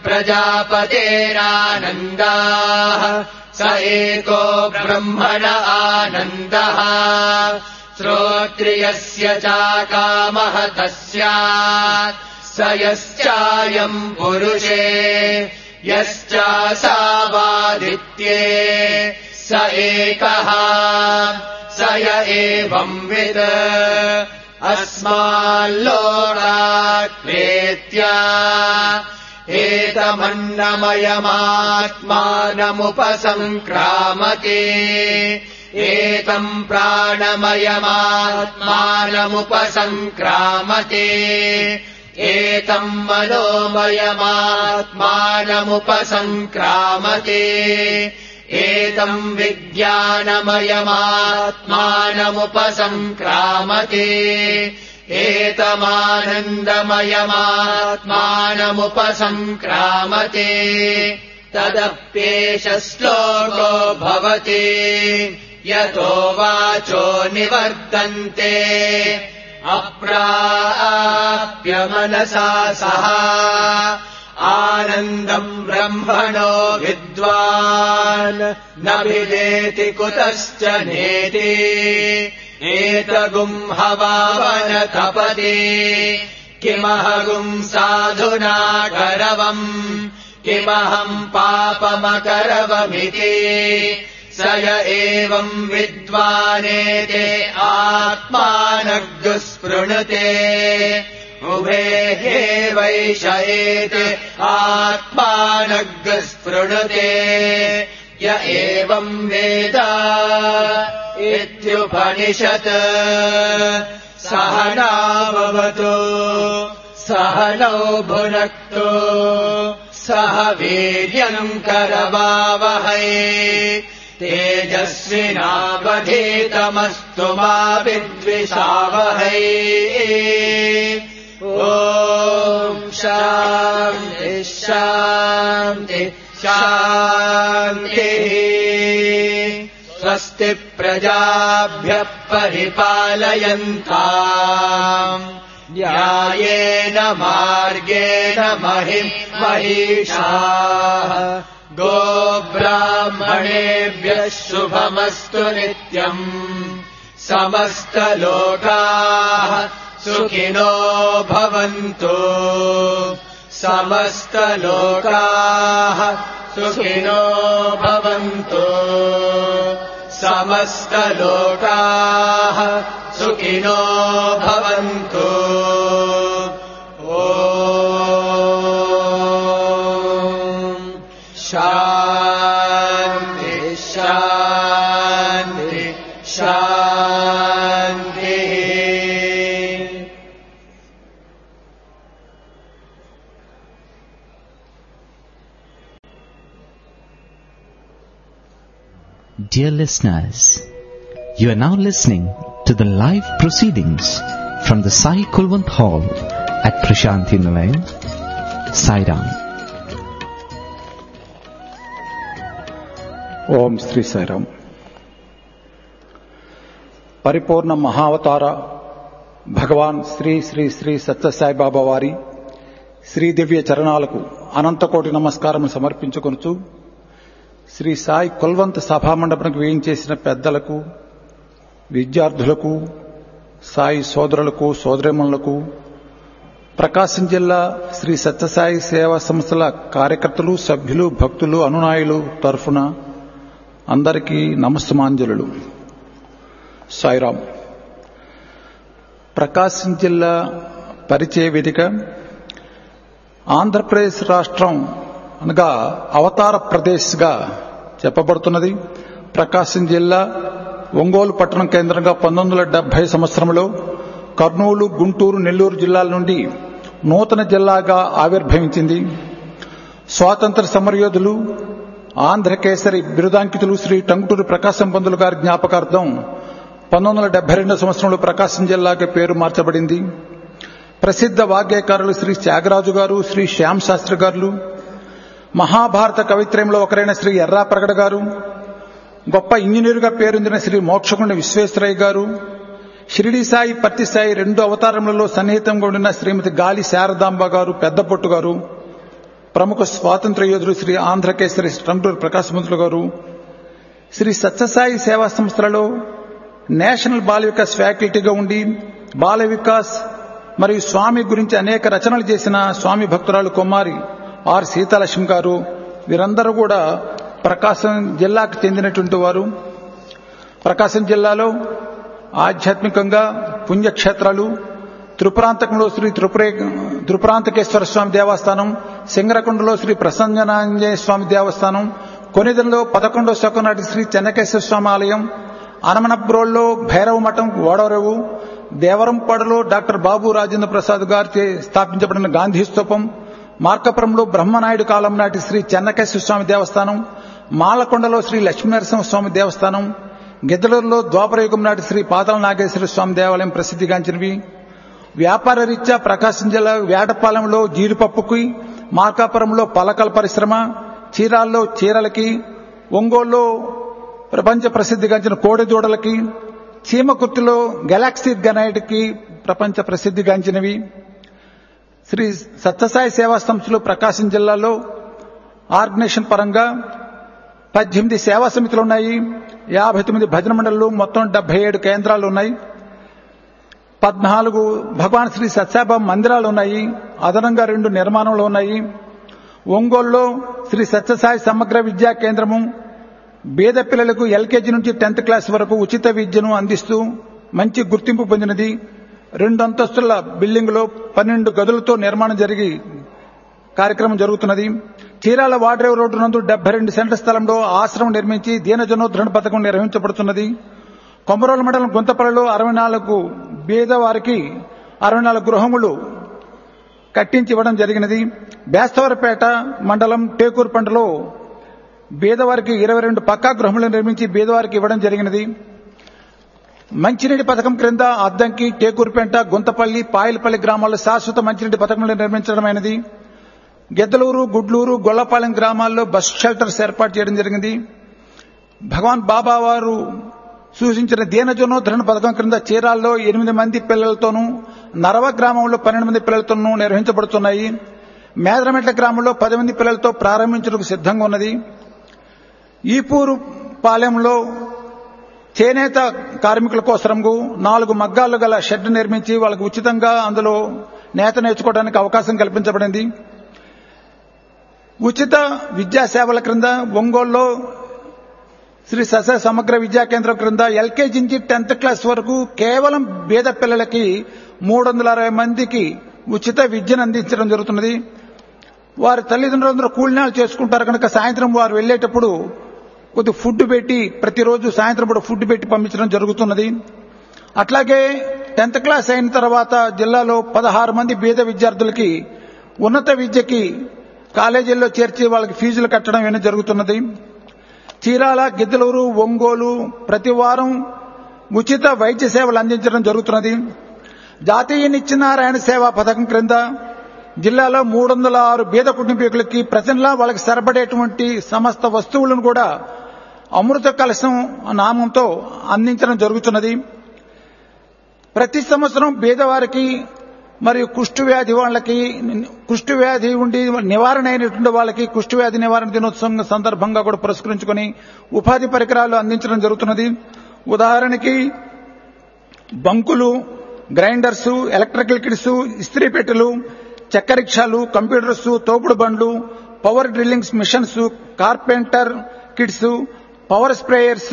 प्रजापतेरानन्दाः स एको ब्रह्मण आनन्दः श्रोत्रियस्य चाकामः तस्य स यश्चायम् पुरुषे यश्चासावादित्ये स एकः स य एवंविद् अस्माल्लोकात्वेत्य एतमन्नमयमात्मानमुपसङ्क्रामते एतम् प्राणमयमात्मानमुपसङ्क्रामते एतम् मनोमयमात्मानमुपसङ्क्रामते एतम् विज्ञानमयमात्मानमुपसङ्क्रामते एतमानन्दमयमात्मानमुपसङ्क्रामते तदप्येष श्लोको भवति यतो वाचो निवर्तन्ते अप्राप्य मनसा सह आनन्दम् ब्रह्मणो विद्वान् न विदेति कुतश्च नेति एतगुम् हवावन तपति किमहगुम् साधुना करवम् किमहम् पापमकरवमिति स य एवम् विद्वानेते आत्मानग्गुस्पृणुते उभे हेवैष एते आत्मानग्गुस्पृणुते य एवम् वेद इत्युपनिषत् सहनाववतु सहनौ भुनक्तु सह वीर्यम् करवावहै तेजस्विनावधीतमस्तु मा विद्विषावहै ॐ शान्ति शान्ति शान्तिः स्वस्ति प्रजाभ्यः परिपालयन्ताम् न्यायेन मार्गेण महिम् महिषाः गोब्राह्मणेभ्यः शुभमस्तु नित्यम् समस्तलोकाः सुखिनो भवन्तु समस्तलोकाः सुखिनो भवन्तु समस्तलोकाः सुखिनो भवन्तु ॐ शान्ति शान्ति शान्तिः Dear listeners, you are now listening to the live proceedings from the Sai Kulwant Hall at Prashanthi Nilayam, Sairam. ఓం శ్రీ సాయిరామ్. పరిపూర్ణ మహావతార భగవాన్ శ్రీ శ్రీ శ్రీ సత్యసాయిబాబా వారి శ్రీ దివ్య చరణాలకు అనంతకోటి నమస్కారం సమర్పించుకొనుచు శ్రీ సాయి కుల్వంత్ సభామండపంకు వేయించేసిన పెద్దలకు, విద్యార్థులకు, సాయి సోదరులకు సోదరిమణులకు, ప్రకాశం జిల్లా శ్రీ సత్యసాయి సేవా సంస్థల కార్యకర్తలు, సభ్యులు, భక్తులు, అనునాయులు తరఫున అందరికీ నమస్సమాంజలులు. సాయిరాం. ప్రకాశం జిల్లా పరిచయ వేదిక ఆంధ్రప్రదేశ్ రాష్ట్రం అనగా అవతార ప్రదేశ్గా చెప్పబడుతున్నది. ప్రకాశం జిల్లా ఒంగోలు పట్టణం కేంద్రంగా పంతొమ్మిది వందల డెబ్బై సంవత్సరంలో కర్నూలు, గుంటూరు, నెల్లూరు జిల్లాల నుండి నూతన జిల్లాగా ఆవిర్భవించింది. స్వాతంత్ర సమరయోధులు, ఆంధ్రకేసరి బిరుదాంకితులు శ్రీ టంగుటూరి ప్రకాశం పంతులు గారి జ్ఞాపకార్థం పంతొమ్మిది వందల డెబ్బై రెండో సంవత్సరంలో ప్రకాశం జిల్లాకి పేరు మార్చబడింది. ప్రసిద్ధ వాగ్గేయకారులు శ్రీ త్యాగరాజు గారు, శ్రీ శ్యామ్ శాస్త్రి గారు, మహాభారత కవిత్రయంలో ఒకరైన శ్రీ ఎర్రా ప్రగడ గారు, గొప్ప ఇంజనీరుగా పేరొందిన శ్రీ మోక్షగుండ విశ్వేశ్వరయ్య గారు, షిరిడి సాయి, పత్తి సాయి రెండు అవతారములలో సన్నిహితంగా ఉండిన శ్రీమతి గాలి శారదాంబ గారు, పెద్దపొట్టు గారు, ప్రముఖ స్వాతంత్ర యోధులు శ్రీ ఆంధ్రకేసరి టంగుటూరి ప్రకాశం పంతులు గారు, శ్రీ సత్యసాయి సేవా సంస్థలలో నేషనల్ బాల వికాస్ ఫ్యాకల్టీగా ఉండి బాల వికాస్ మరియు స్వామి గురించి అనేక రచనలు చేసిన స్వామి భక్తురాలు కుమారి ఆర్ సీతాలక్ష్మి గారు, వీరందరూ కూడా ప్రకాశం జిల్లాకు చెందినటువంటి వారు. ప్రకాశం జిల్లాలో ఆధ్యాత్మికంగా పుణ్యక్షేత్రాలు త్రిపురాంతకంలో శ్రీ త్రిపురే త్రిపురాంతకేశ్వర స్వామి దేవస్థానం, సింగరకొండలో శ్రీ ప్రసన్నాంజనేయ స్వామి దేవస్థానం, కొనిదెలలో పదకొండో శకం నాటి శ్రీ చెన్నకేశ్వర స్వామి ఆలయం, అనమనబ్రోల్లో భైరవ మఠం ఓడవరేవు, దేవరంపాడులో డాక్టర్ బాబు రాజేంద్ర ప్రసాద్ గారి స్థాపించబడిన గాంధీ స్తూపం, మార్కపురంలో బ్రహ్మనాయుడు కాలం నాటి శ్రీ చెన్నకేశ్వర స్వామి దేవస్థానం, మాలకొండలో శ్రీ లక్ష్మీనరసింహ స్వామి దేవస్థానం, గిద్దలూరులో ద్వాపరయుగం నాటి శ్రీ పాతాళ నాగేశ్వర స్వామి దేవాలయం ప్రసిద్ధిగాంచినవి. వ్యాపార రీత్యా ప్రకాశం జిల్లా వేటపాలెంలో జీడిపప్పుకి, మార్కాపురంలో పలకల పరిశ్రమ, చీరాల్లో చీరలకి, ఒంగోలులో ప్రపంచ ప్రసిద్ధిగాంచిన కోడెదూడలకి, చీమకుర్తిలో గెలాక్సీ గ్రానైట్కి ప్రపంచ ప్రసిద్ధిగాంచినవి. శ్రీ సత్యసాయి సేవా సంస్థలు ప్రకాశం జిల్లాలో ఆర్గనైజేషన్ పరంగా పద్దెనిమిది సేవా సమితులు ఉన్నాయి, యాభై తొమ్మిది భజన మండళ్లు, మొత్తం డెబ్బై ఏడు కేంద్రాలు ఉన్నాయి, పద్నాలుగు భగవాన్ శ్రీ సత్యసాయిబాబా మందిరాలు ఉన్నాయి, అదనంగా రెండు నిర్మాణంలో ఉన్నాయి. ఒంగోలులో శ్రీ సత్యసాయి సమగ్ర విద్యా కేంద్రము పేద పిల్లలకు ఎల్కేజీ నుంచి టెన్త్ క్లాస్ వరకు ఉచిత విద్యను అందిస్తూ మంచి గుర్తింపు పొందినది. రెండు అంతస్తుల బిల్డింగ్ లో పన్నెండు గదులతో నిర్మాణం జరిగి కార్యక్రమం జరుగుతున్నది. చీరాల వాడ్రేవు రోడ్డు నందు డెబ్బై రెండు సెంట్ల స్థలంలో ఆశ్రమం నిర్మించి దీనజనోద్ధరణ పథకం నిర్వహించబడుతున్నది. కొమరోలు మండలం గుంతపల్లిలో అరవై నాలుగు బీదవారికి అరవై నాలుగు గృహములు కట్టించి ఇవ్వడం జరిగినది. బేస్తవరపేట మండలం టేకూరుపంటలో బీదవారికి ఇరవై రెండు పక్కా గృహములు నిర్మించి బీదవారికి ఇవ్వడం జరిగినది. మంచినీటి పథకం క్రింద అద్దంకి, టేకూరుపేట, గుంతపల్లి, పాయలపల్లి గ్రామాల్లో శాశ్వత మంచినీటి పథకంలో నిర్మించడమైనది. గెద్దలూరు, గుడ్లూరు, గొల్లపాలెం గ్రామాల్లో బస్ షెల్టర్స్ ఏర్పాటు చేయడం జరిగింది. భగవాన్ బాబా వారు సూచించిన దీనజనోద్ధరణ పథకం క్రింద చీరాల్లో ఎనిమిది మంది పిల్లలతోనూ, నరవ గ్రామంలో పన్నెండు మంది పిల్లలతోనూ నిర్వహించబడుతున్నాయి. మేదరమెట్ల గ్రామంలో పది మంది పిల్లలతో ప్రారంభించడానికి సిద్ధంగా ఉన్నది. ఈపూరు పాలెంలో చేనేత కార్మికుల కోసం నాలుగు మగ్గాలు గల షెడ్ నిర్మించి వాళ్ళకు ఉచితంగా అందులో నేత నేర్చుకోవడానికి అవకాశం కల్పించబడింది. ఉచిత విద్యా సేవల క్రింద ఒంగోలులో శ్రీ సత్యసాయి సమగ్ర విద్యా కేంద్రం క్రింద ఎల్కేజీ నుంచి టెన్త్ క్లాస్ వరకు కేవలం పేద పిల్లలకి మూడు వందల అరవై మందికి ఉచిత విద్యను అందించడం జరుగుతున్నది. వారి తల్లిదండ్రులందరూ కూలినాలు చేసుకుంటారు కనుక సాయంత్రం వారు వెళ్లేటప్పుడు కొద్ది ఫుడ్ పెట్టి ప్రతిరోజు సాయంత్రం పూట ఫుడ్ పెట్టి పంపించడం జరుగుతున్నది. అట్లాగే టెన్త్ క్లాస్ అయిన తర్వాత జిల్లాలో పదహారు మంది పేద విద్యార్థులకి ఉన్నత విద్యకి కాలేజీల్లో చేర్చి వాళ్ళకి ఫీజులు కట్టడం ఏమైనా జరుగుతున్నది. చీరాల, గిద్దలూరు, ఒంగోలు ప్రతి వారం ఉచిత వైద్య సేవలు అందించడం జరుగుతున్నది. జాతీయ నిత్యనారాయణ సేవా పథకం క్రింద జిల్లాలో మూడు వందల ఆరు బీద కుటుంబీకులకి ప్రతి నెలా వాళ్ళకి సరిపడేటువంటి సమస్త వస్తువులను కూడా అమృత కలశం నామంతో అందించడం జరుగుతున్నది. ప్రతి సంవత్సరం బీదవారికి మరియు కుష్టు వ్యాధి వాళ్ళకి కుష్టు వ్యాధి ఉండి నివారణ అయినటువంటి వాళ్ళకి కుష్టు వ్యాధి నివారణ దినోత్సవం సందర్భంగా కూడా పురస్కరించుకుని ఉపాధి పరికరాలు అందించడం జరుగుతున్నది. ఉదాహరణకి బంకులు, గ్రైండర్స్, ఎలక్ట్రికల్ కిట్స్, ఇస్త్రీ పెట్టెలు, చెక్క రిక్షాలు, కంప్యూటర్స్, తోపుడు బండ్లు, power drillings machines, carpenter kits, power sprayers,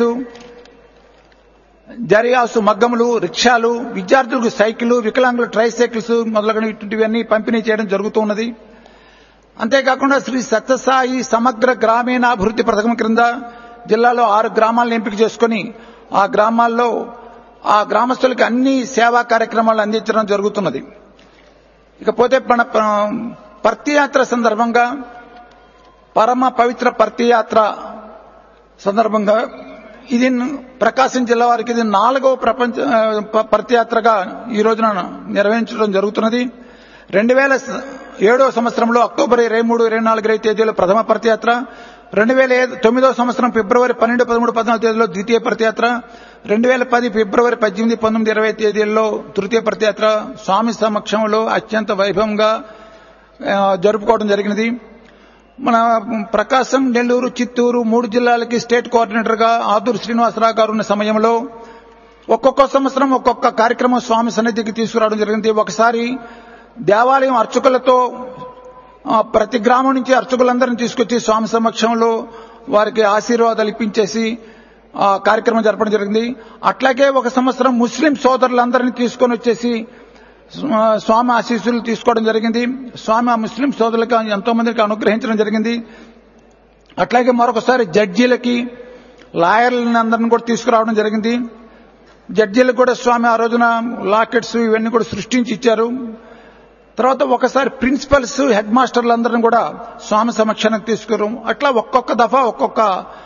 జరియాసు మగ్గములు, రిక్షాలు, విద్యార్థులకు సైకిల్, వికలాంగుల ట్రైసైకిల్స్ మొదలగునవి ఇటువంటివన్నీ పంపిణీ చేయడం జరుగుతూ ఉన్నది. అంతేకాకుండా శ్రీ సత్యసాయి సమగ్ర గ్రామీణాభివృద్ధి పథకం క్రింద జిల్లాలో ఆరు గ్రామాలను ఎంపిక చేసుకుని ఆ గ్రామాల్లో ఆ గ్రామస్తులకి అన్ని సేవా కార్యక్రమాలు అందించడం జరుగుతున్నది. ఇకపోతే మన పర్తియాత్ర సందర్భంగా పరమ పవిత్ర పర్తియాత్ర సందర్భంగా ఇది ప్రకాశం జిల్లా వారికి ఇది నాలుగవ ప్రపంచ పర్తియాత్రగా ఈ రోజున నిర్వహించడం జరుగుతున్నది. రెండు వేల ఏడవ సంవత్సరంలో అక్టోబర్ ఇరవై మూడు ఇరవై నాలుగు ఇరవై తేదీలో ప్రథమ పర్తియాత్ర, రెండు వేల తొమ్మిదవ సంవత్సరం ఫిబ్రవరి పన్నెండు పదమూడు పద్నాలుగు తేదీలో ద్వితీయ పర్తియాత్ర, రెండు వేల పది ఫిబ్రవరి పద్దెనిమిది పంతొమ్మిది ఇరవై తేదీల్లో తృతీయ పర్తియాత్ర స్వామి సమక్షంలో అత్యంత వైభవంగా జరుపుకోవడం జరిగినది. మన ప్రకాశం, నెల్లూరు, చిత్తూరు మూడు జిల్లాలకి స్టేట్ కోఆర్డినేటర్ గా ఆదూరు శ్రీనివాసరావు గారు ఉన్న సమయంలో ఒక్కొక్క సంవత్సరం ఒక్కొక్క కార్యక్రమం స్వామి సన్నిధికి తీసుకురావడం జరిగింది. ఒకసారి దేవాలయం అర్చకులతో ప్రతి గ్రామం నుంచి అర్చకులందరినీ తీసుకొచ్చి స్వామి సమక్షంలో వారికి ఆశీర్వాదాలు ఇప్పించేసి ఆ కార్యక్రమం జరపడం జరిగింది. అట్లాగే ఒక సంవత్సరం ముస్లిం సోదరులందరినీ తీసుకొని వచ్చేసి స్వామి ఆశీస్సులు తీసుకోవడం జరిగింది. స్వామి ఆ ముస్లిం సోదరులకు ఎంతో మందికి అనుగ్రహించడం జరిగింది. అట్లాగే మరొకసారి జడ్జీలకి, లాయర్లని అందరిని కూడా తీసుకురావడం జరిగింది. జడ్జీలకు కూడా స్వామి ఆ రోజున లాకెట్స్ ఇవన్నీ కూడా సృష్టించి ఇచ్చారు. తర్వాత ఒకసారి ప్రిన్సిపల్స్, హెడ్ మాస్టర్లందరినీ కూడా స్వామి సమక్షానికి తీసుకురు. అట్లా ఒక్కొక్క దఫా ఒక్కొక్క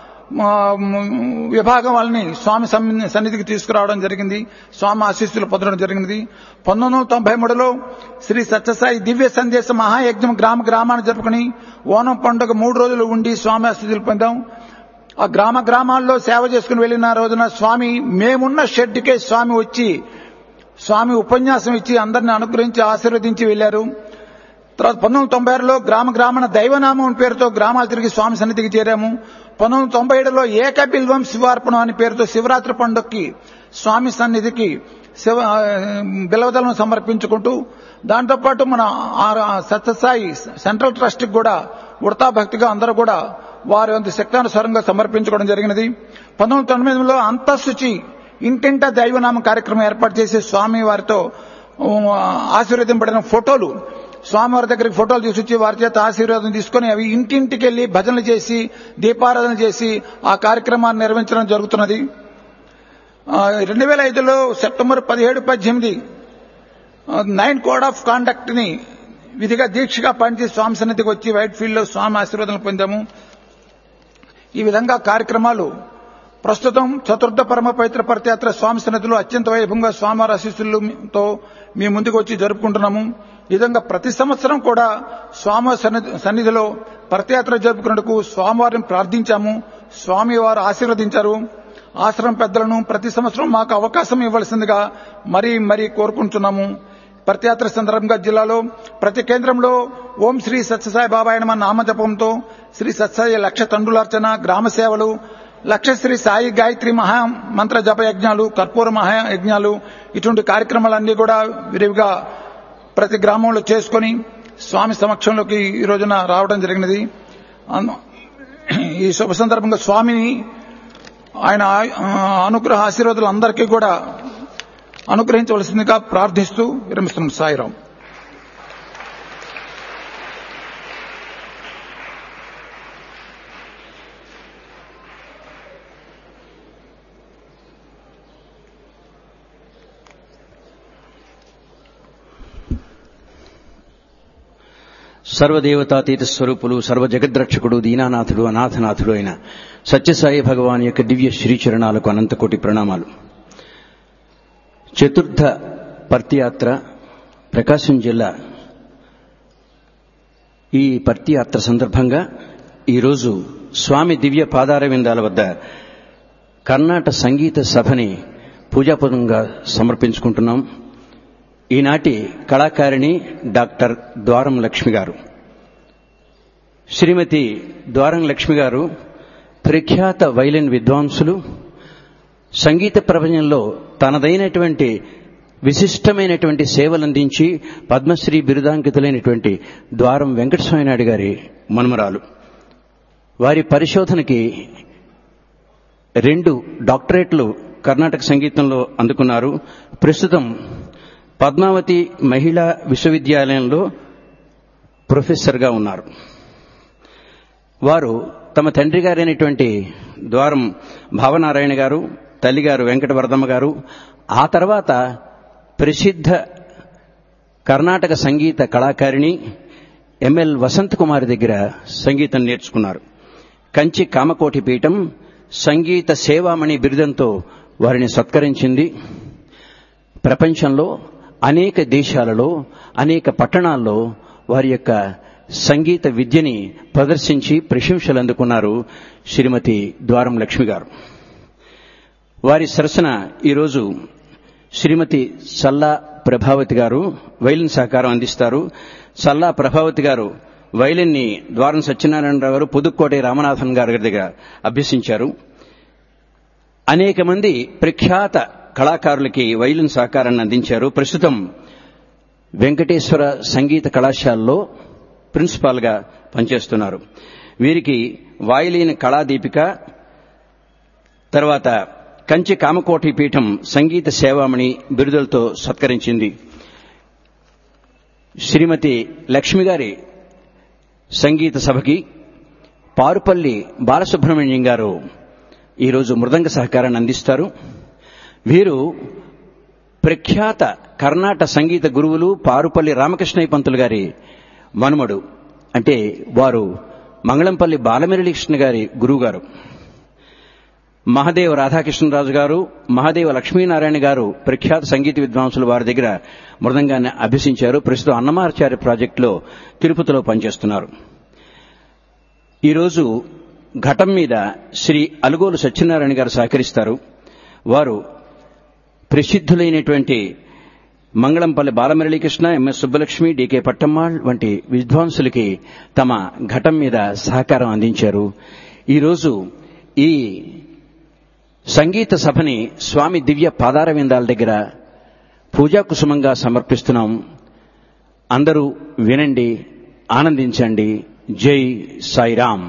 విభాగం వాళ్ళని స్వామి సన్నిధికి తీసుకురావడం జరిగింది. స్వామి ఆశీస్సులు పొందడం జరిగింది. పంతొమ్మిది వందల తొంభై మూడులో శ్రీ సత్యసాయి దివ్య సందేశ మహాయజ్ఞం గ్రామ గ్రామాన్ని జరుపుకుని ఓనం పండుగ మూడు రోజులు ఉండి స్వామి ఆశీస్సులు పొందాం. ఆ గ్రామ గ్రామాల్లో సేవ చేసుకుని వెళ్లిన రోజున స్వామి మేమున్న షెడ్కే స్వామి వచ్చి స్వామి ఉపన్యాసం ఇచ్చి అందరిని అనుగ్రహించి ఆశీర్వదించి వెళ్లారు. తర్వాత పంతొమ్మిది వందల తొంభై ఆరులో గ్రామ గ్రామన దైవనామం పేరుతో గ్రామాలు తిరిగి స్వామి సన్నిధికి చేరాము. పంతొమ్మిది వందల తొంభై ఏడులో ఏకబిల్వం శివార్పణం అనే పేరుతో శివరాత్రి పండుగకి స్వామి సన్నిధికి శివ బిలవదలను సమర్పించుకుంటూ దాంతోపాటు మన సత్యసాయి సెంట్రల్ ట్రస్ట్ కి కూడా ఉడతా భక్తిగా అందరూ కూడా వారి వంతు శక్తానుసారంగా సమర్పించుకోవడం జరిగినది. పంతొమ్మిది వందల తొమ్మిదిలో అంతఃశుచి ఇంటింట దైవనామ కార్యక్రమం ఏర్పాటు చేసి స్వామి వారితో ఆశీర్వదింపబడిన ఫోటోలు స్వామివారి దగ్గరికి ఫోటోలు తీసుకొచ్చి వారి చేత ఆశీర్వాదం తీసుకుని అవి ఇంటింటికి వెళ్లి భజనలు చేసి దీపారాధన చేసి ఆ కార్యక్రమాన్ని నిర్వహించడం జరుగుతున్నది. రెండు వేల ఐదులో సెప్టెంబర్ పదిహేడు పద్దెనిమిది నైన్ కోడ్ ఆఫ్ కాండక్ట్ ని విధిగా దీక్షగా పాటించి స్వామి సన్నిధికి వచ్చి వైట్ ఫీల్డ్ లో స్వామి ఆశీర్వాదాలు పొందాము. ఈ విధంగా కార్యక్రమాలు ప్రస్తుతం చతుర్థ పరమ పవిత్ర పర్తియాత్ర స్వామి సన్నిధిలో అత్యంత వైభవంగా స్వామివారి ఆశీస్సులతో మీ ముందుకు వచ్చి జరుపుకుంటున్నాము. ఈ విధంగా ప్రతి సంవత్సరం కూడా స్వామి సన్నిధిలో పర్తియాత్ర జరుపుకునేందుకు స్వామివారిని ప్రార్థించాము. స్వామివారు ఆశీర్వదించారు. ఆశ్రమం పెద్దలను ప్రతి సంవత్సరం మాకు అవకాశం ఇవ్వాల్సిందిగా మరీ మరీ కోరుకుంటున్నాము. పర్తియాత్ర సందర్భంగా జిల్లాలో ప్రతి కేంద్రంలో ఓం శ్రీ సత్యసాయి బాబాయ్ నమః నామజపంతో శ్రీ సత్యసాయి లక్ష తండ్రులార్చన, గ్రామ సేవలు, లక్ష శ్రీ సాయి గాయత్రి మహా మంత్ర జప యజ్ఞాలు, కర్పూర మహాయజ్ఞాలు ఇటువంటి కార్యక్రమాలన్నీ కూడా విరివిగా ప్రతి గ్రామంలో చేసుకుని స్వామి సమక్షంలోకి ఈ రోజున రావడం జరిగినది. ఈ శుభ సందర్భంగా స్వామిని ఆయన అనుగ్రహ ఆశీర్వాదాలు అందరికీ కూడా అనుగ్రహించవలసిందిగా ప్రార్థిస్తూ విరమిస్తున్నాం. సాయిరాం. సర్వదేవతాతీత స్వరూపులు, సర్వ జగద్రక్షకుడు, దీనానాథుడు, అనాథనాథుడు అయిన సత్యసాయి భగవాన్ యొక్క దివ్య శ్రీచరణాలకు అనంతకోటి ప్రణామాలు. చతుర్థ పర్తియాత్ర ప్రకాశం జిల్లా. ఈ పర్తియాత్ర సందర్భంగా ఈరోజు స్వామి దివ్య పాదార విందాల వద్ద కర్ణాటక సంగీత సభని పూజాపదంగా సమర్పించుకుంటున్నాం. ఈనాటి కళాకారిణి డాక్టర్ ద్వారం లక్ష్మి గారు. శ్రీమతి ద్వారం లక్ష్మి గారు ప్రఖ్యాత వైలిన్ విద్వాంసులు, సంగీత ప్రపంచంలో తనదైనటువంటి విశిష్టమైనటువంటి సేవలందించి పద్మశ్రీ బిరుదాంకితులైనటువంటి ద్వారం వెంకటస్వామి నాయుడు గారి మనుమరాలు. వారి పరిశోధనకి రెండు డాక్టరేట్లు కర్ణాటక సంగీతంలో అందుకున్నారు. ప్రస్తుతం పద్మావతి మహిళా విశ్వవిద్యాలయంలో ప్రొఫెసర్గా ఉన్నారు. వారు తమ తండ్రి గారైనటువంటి ద్వారం భావనారాయణ గారు, తల్లిగారు వెంకటవరదమ్మ గారు, ఆ తర్వాత ప్రసిద్ధ కర్ణాటక సంగీత కళాకారిణి ఎంఎల్ వసంత్ కుమారి దగ్గర సంగీతం నేర్చుకున్నారు. కంచి కామకోటి పీఠం సంగీత సేవామణి బిరుదంతో వారిని సత్కరించింది. ప్రపంచంలో అనేక దేశాలలో అనేక పట్టణాల్లో వారి యొక్క సంగీత విద్యని ప్రదర్శించి ప్రశంసలు అందుకున్నారు శ్రీమతి ద్వారం లక్ష్మి గారు. వారి సరసన ఈరోజు శ్రీమతి సల్లా ప్రభావతి గారు వైలిన్ సహకారం అందిస్తారు. సల్లా ప్రభావతి గారు వైలిన్ ని ద్వారం సత్యనారాయణరావు గారు పుదుక్కోటి రామనాథన్ గారి దగ్గర అభ్యసించారు. అనేక మంది ప్రఖ్యాత కళాకారులకి వైలిన్ సహకారాన్ని అందించారు. ప్రస్తుతం వెంకటేశ్వర సంగీత కళాశాలలో ప్రిన్సిపాల్ గా పనిచేస్తున్నారు. వీరికి వాయులీన కళాదీపిక, తర్వాత కంచి కామకోటి పీఠం సంగీత సేవామణి బిరుదులతో సత్కరించింది. శ్రీమతి లక్ష్మి గారి సంగీత సభకి పారుపల్లి బాలసుబ్రహ్మణ్యం గారు ఈరోజు మృదంగ సహకారాన్ని అందిస్తారు. వీరు ప్రఖ్యాత కర్ణాటక సంగీత గురువులు పారుపల్లి రామకృష్ణయ్య పంతులు గారి మనుమడు. అంటే వారు మంగళంపల్లి బాలమురళీకృష్ణ గారి గురువుగారు. మహాదేవ రాధాకృష్ణరాజు గారు, మహాదేవ లక్ష్మీనారాయణ గారు ప్రఖ్యాత సంగీత విద్వాంసులు వారి దగ్గర మృదంగాన్ని అభ్యసించారు. ప్రస్తుతం అన్నమాచార్య ప్రాజెక్టులో తిరుపతిలో పనిచేస్తున్నారు. ఈరోజు ఘటం మీద శ్రీ అలుగోలు సత్యనారాయణ గారు సహకరిస్తారు. వారు ప్రసిద్ధులైనటువంటి మంగళంపల్లి బాలమురళీకృష్ణ, ఎంఎస్ సుబ్బలక్ష్మి, డికే పట్టమ్మాళ్ వంటి విద్వాంసులకి తమ ఘటం మీద సహకారం అందించారు. ఈరోజు ఈ సంగీత సభని స్వామి దివ్య పాదారవిందాల దగ్గర పూజా కుసుమంగా సమర్పిస్తున్నాం. అందరూ వినండి, ఆనందించండి. జై సాయిరాం.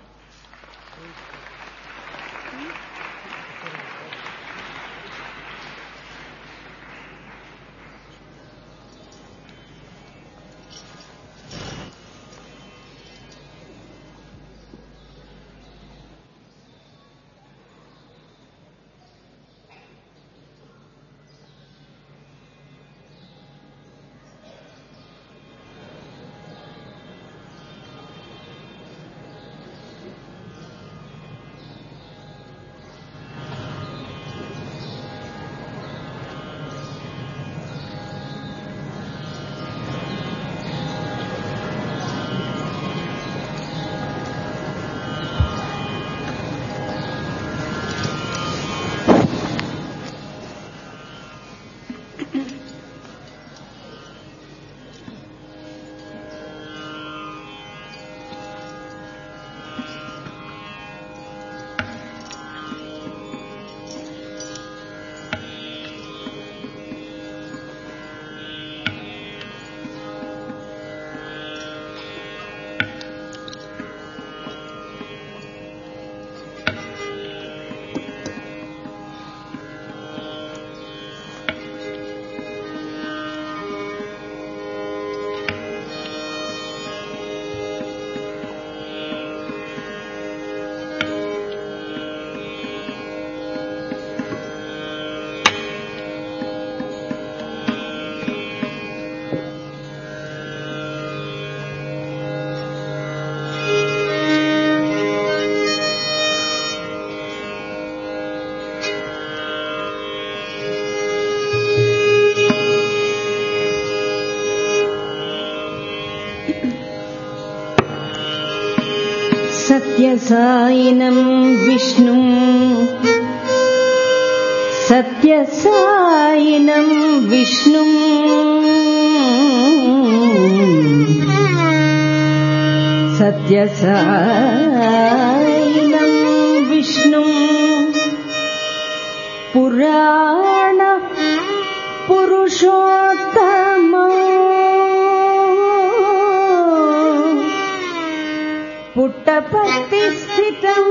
సత్యసాయినం విష్ణుం సత్యసాయినం విష్ణుం సత్యసాయినం విష్ణుం పురాణ పురుషోత్తమం పుట్టపర్తి స్థితం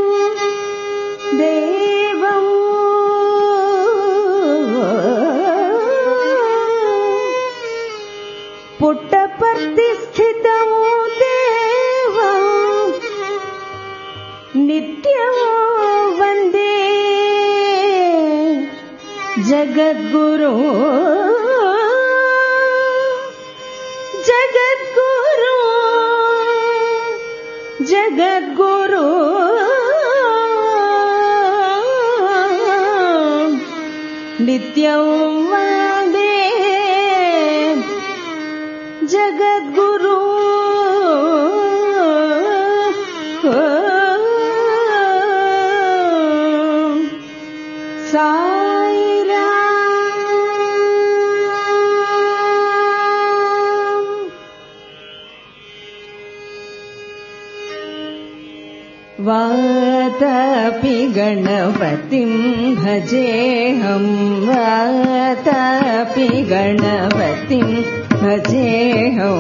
దేవం పుట్టపర్తి స్థితము దేవం నిత్యము వందే జగద్గురు జగద్గురు జగద్గురు నిత్యం వందే జగద్గురు वातापि गणपतिं भजेऽहं वातापि गणपतिं भजेऽहं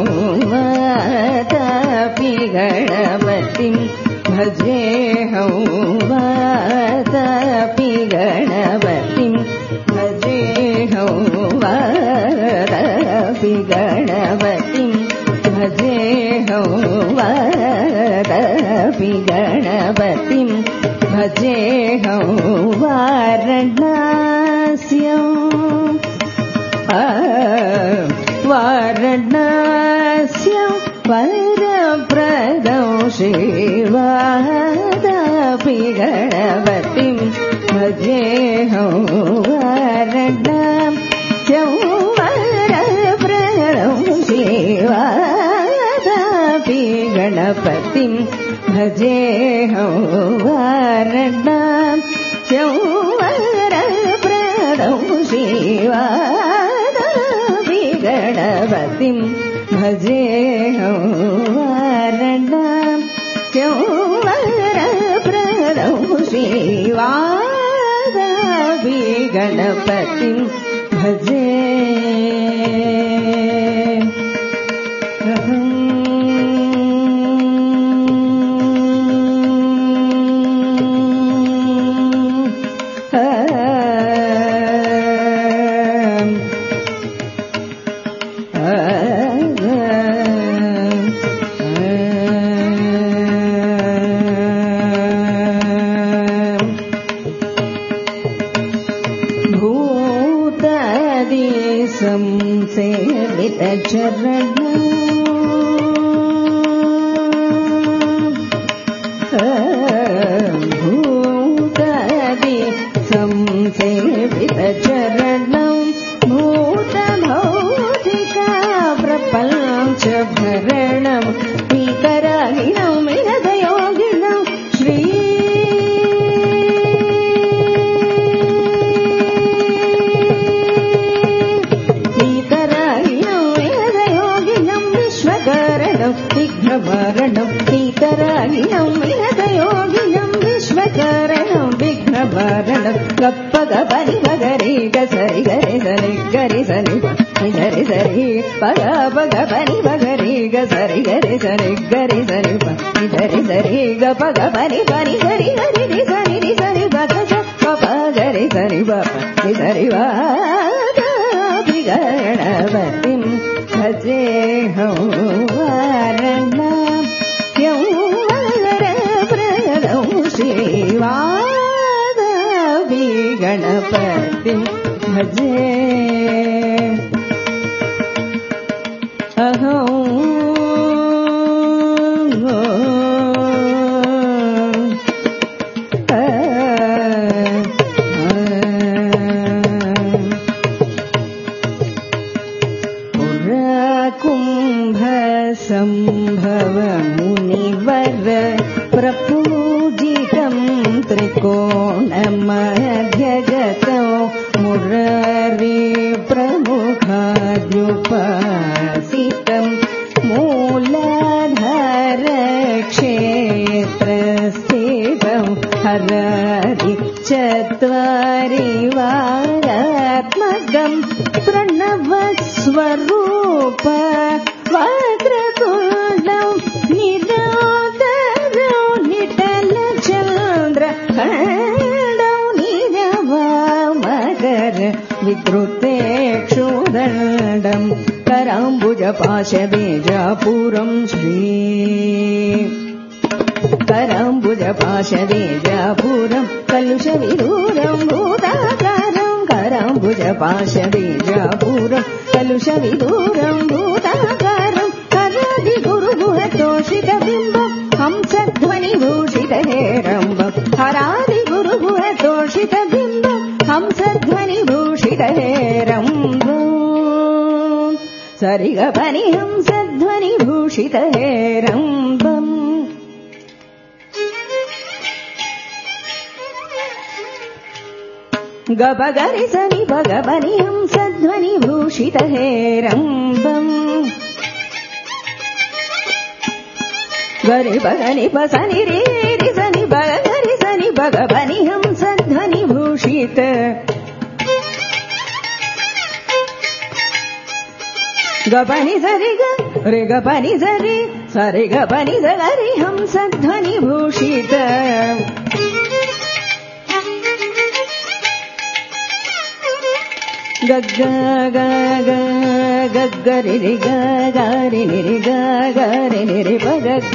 वातापि गणपतिं भजेऽहं वातापि गणपतिं भजेऽहं वातापि गणपतिं भजेऽहं वातापि गणपतिं भजेऽहं वाराणस्यं वाराणस्यं वरप्रदं श्रीवातापि गणपतिं भजेऽहं वाराणस्यं वरप्रदं श्रीवातापि गणपतिं भजेऽहं वाराणस्यं वरप्रदं श्रीवातापि गणपतिं भजेऽहं वाराणस्यं वरप्रदं श्रीवातापि गणपतिं भजे भूतादि संसेवितचरणं भूतभौतिका प्रपञ्चभरणं पीतरागिणं विनदयोगिनं श्री विघ्नभरणं पीतरागिणं विनदयोगिनं विश्वकरणं विघ्नभरणं गप्प गपरि गगरि गसरि गरि सरि गरि सरि गरि सरि पग पग परि गगरि गसरि गरि सरि गरि सरि गरि सरि गप गपरि परि गरि गरि रि सरि रि सरि पग गप गरि सरि पप रि सरि वातापि गणपतिं भजेऽहं वाराणस्यं वरप्रदं श्रीवातापि गणपतिं भजे अहं संभव मुनिवर प्रपूजितं त्रिकोणमध्यगतं मुरारी प्रमुखाद्युपासितं मूलाधार क्षेत्रस्थितं हरारि चत्वारि वारात्मक खड्गम् प्रणवस्वरूप वक्रतुण्डम् निराकरो निटलचन्द्र खण्डौ निरवामकर विकृते क्षुदण्डम् कराम्बुजपाशबीजापुरम् श्री कराम्बुजपाशबीजापुरम् कलुषविदूरम् भूताकारम् कराम्बुजपाशबीजापुरम् कलुषविदूरम् भूताकारम् करादि गुरुगुहतोषितबिम्बम् हंसध्वनिभूषितहेरम्बम् हरादि गुरुगुहतोषितबिम्बम् हंसध्वनिभूषितहेरम्बम् सरिगपनि हंसध्वनिभूषितहेरम्बम् गपगरि सनि भगवनि हंसध्वनिभूषितहेरम्बम् गरि भगनि पसनि रे रि सनि भगरि सनि भगवनि हंसध्वनिभूषित गपनि सरि ग रे गपनि सरि सरि गपनि सरि हंसध्वनिभूषित गग्ग ग गग्गरि रि ग गारि नि ग गारि नि पगग्ग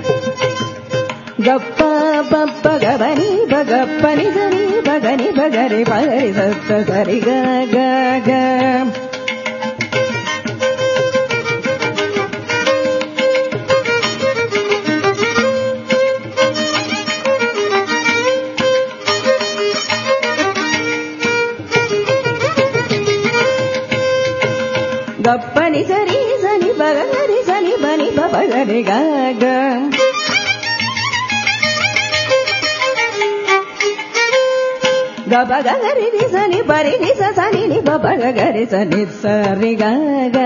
गप्प पप्प गबनि भगप्पनि सरि भगनि भगरि पगरि सप्त सरि ग ग ग गप्पनि सरि सनि भगरि सनि बनि भगरि ग ग गपगरि रि सनि परि नि सनि नि भगरि सनि सरि ग ग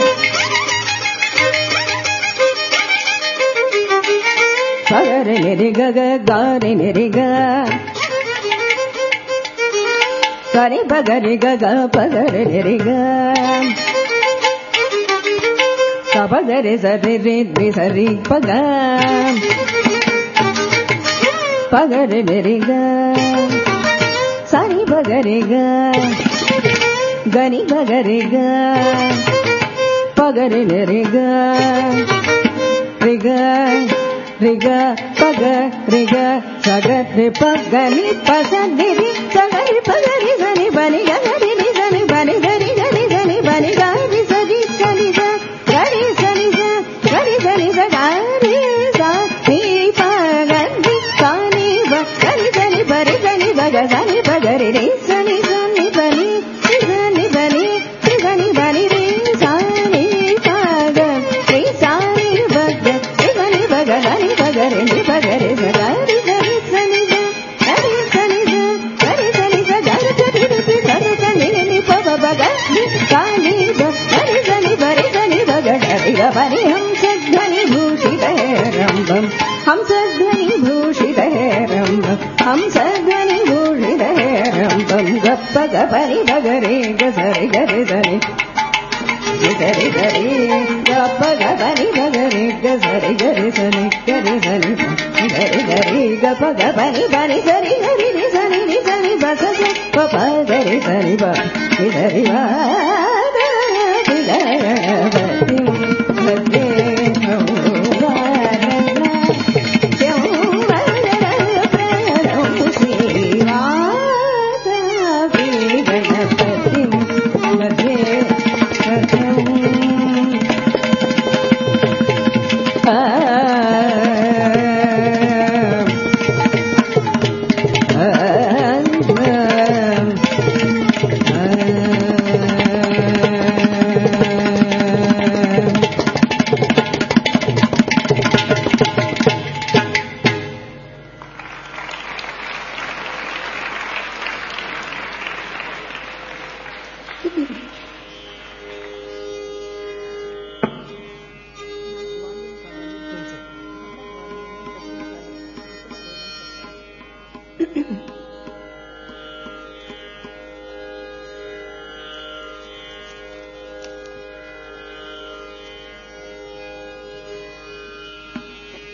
पगरि नि ग ग गारि नि ग सनि पगरि ग ग पगरि नि ग पगरे सरि रि रि सरि पग पगरे मेरि ग सनि पगरे ग गनि पगरे ग पगरे मेरि ग रि ग रि ग पग रि ग सग रि पगनि पसनि रि सगरि पगरि सनि बनि गरि नि सनि बनि गरि गरि सनि बनि गरि सरि सनि ग गरि सनि ग गरि सनि ग गरि सनि पगनि सनि ब गरि सनि बरि सनि बग सनि बगरि रि सनि सनि बनि सनि बनि सनि बनि रि सनि पग रि सनि बग रि सनि बग सनि बगरि नि बगरि गरि गरि सनि ग गरि सनि ग गरि सनि ग गरि सनि रि सनि सनि नि प ब ग नि सनि ब गरि सनि बरि सनि बग गरि ग बनि हंसध्वनिभूषितहेरम्बम् हंसध्वनिभूषितहेरम्बम् हंसध्वनिभूषितहेरम्बम् गप्प गपरि बगरे ग सरि गरि सनि गरि गरि गप्प गपरि बगरे ग सरि गरि सनि गरि सनि गरि गरि गप्प गपरि बनि सरि गरि रि सनि रि सनि ब स प प गरि सनि ब रि सरि ब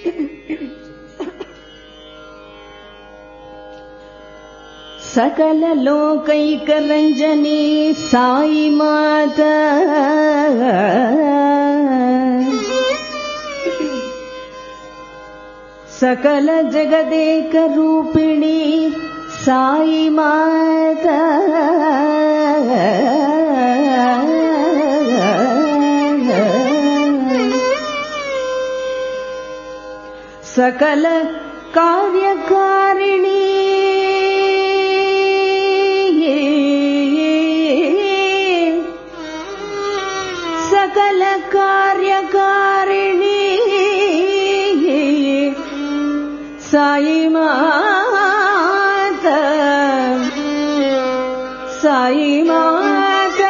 సకల లోకైక రంజనీ సాయి మాత సకల జగదేక రూపిణి సాయి మాత సకల కార్యకారిణి సకల కార్యకారిణి సాయి మాత సాయి మాత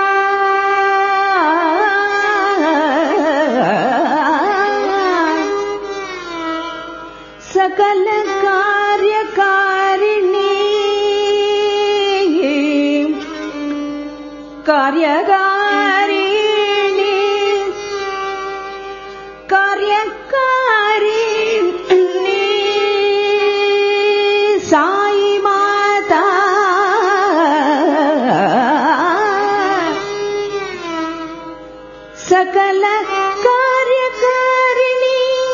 సకల కార్యకారిణి కార్యకారిణి కార్యకారిణి సాయి మాత సకల కార్యకారిణి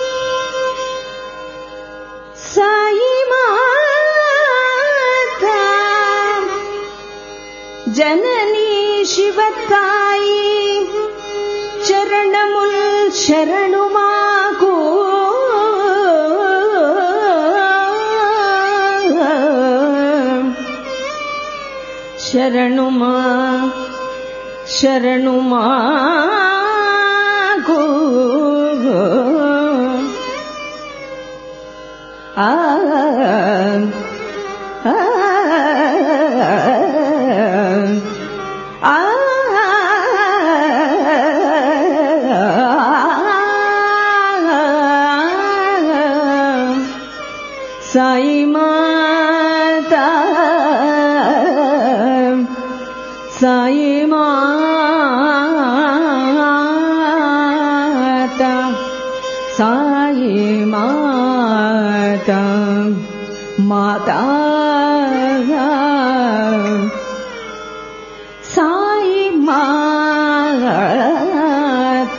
సాయి మాత జననీ శివతాయి చరణముల్ శరణు మాకు శరణు మా శరణు మాకు ఆ ఆ ఆ సాయి మాత సాయి మాత సాయి మాత మాతా సాయి మాత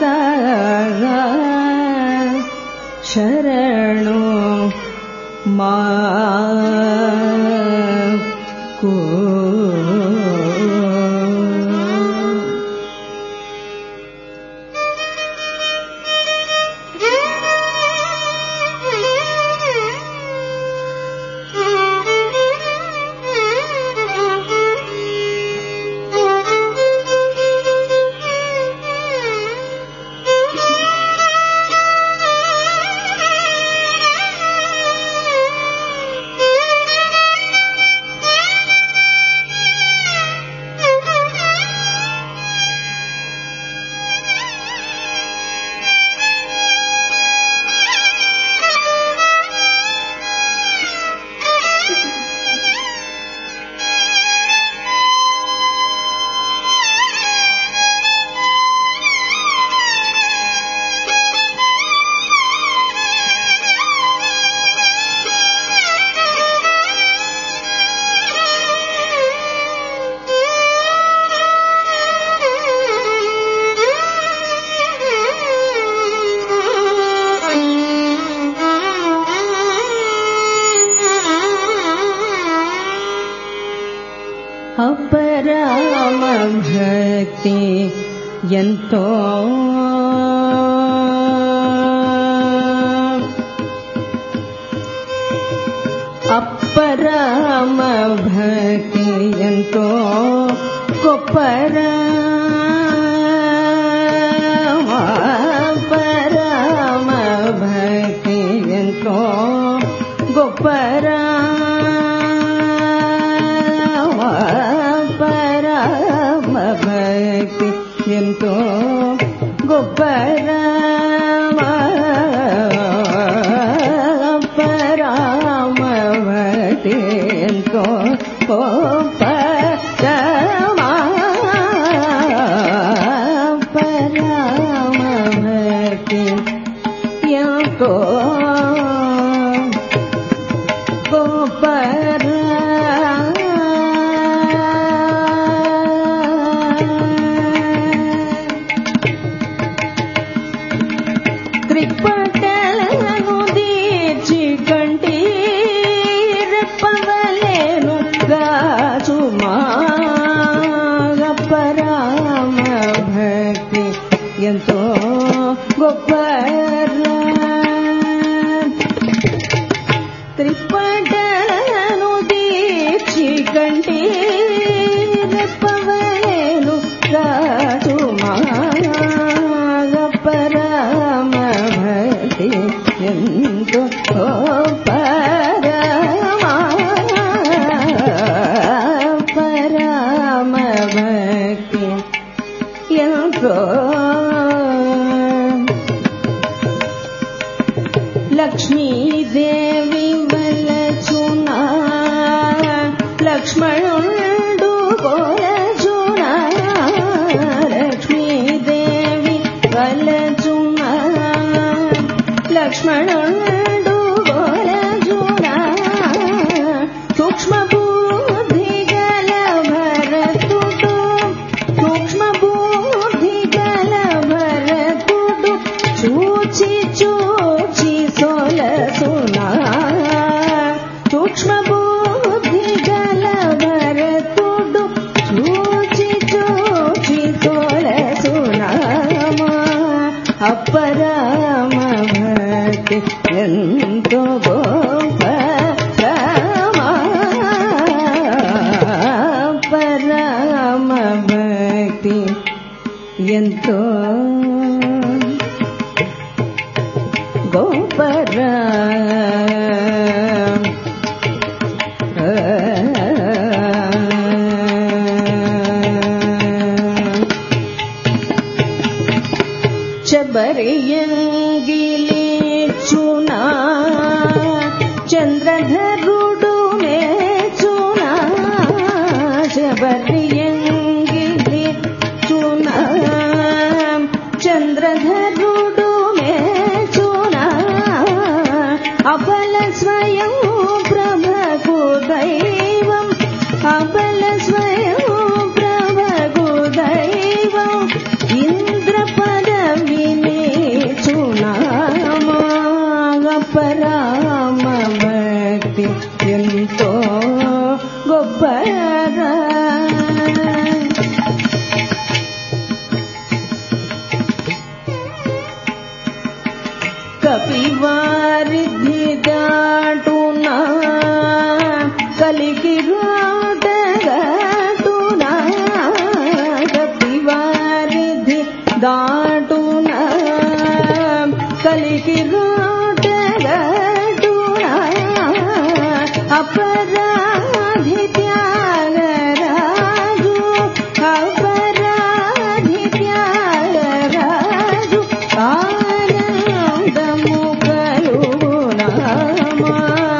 శరణు మాకు అపరామ భక్తి ఎంతో అపరామ భక్తి ఎంతో గొప్పరా అపరామ భక్తి ఎంతో గొప్పరా పరమ భక్తి ఎంతో గొప్పరా పరమ భక్తి ఎంతో గొప్పరా పరమ భక్తి ఎంతో ఎంతో గొప్పరా త్రిపటను దీక్షి కంటి రెప్పవలేను రాజుమా పరమ భక్తి ఎంతో పరమ పరమ భక్తి ఎంతో లక్ష్మీదేవి వలచునా లక్ష్మణుడు కోలచునా లక్ష్మీదేవి వలచునా లక్ష్మణుడు కోలచునా సూక్ష్మ బుద్ధి గల భరతుడు సూక్ష్మ బుద్ధి గల భరతుడు చూచి చూచి సోలసునా సూక్ష్మ బుద్ధి గల భరతుడు చూచి చూచి సోలసునా అపరామ భక్తి ఎంతో గొప్ప రామ పరమ భక్తి ఎంతో గోపరా శబరియంగిలి చునా చంద్రధరుడు మేచునా శబరియంగిలి చునా చంద్రధరుడు మేచునా అబల స్వయం ప్రభకు దైవం అబల స్వయం ప్రభకు దైవం ఇంద్ర పదవిని చునామా పరామ భక్తి ఎంతో గొప్పరా కపివారిధి దాటునా కలికి రాటగాటునా కపివారిధి దాటునా కలికి రాటగాటునా అపరాధి త్యాగరాజు అపరాధి త్యాగరాజు ఆనందము కలుగునామా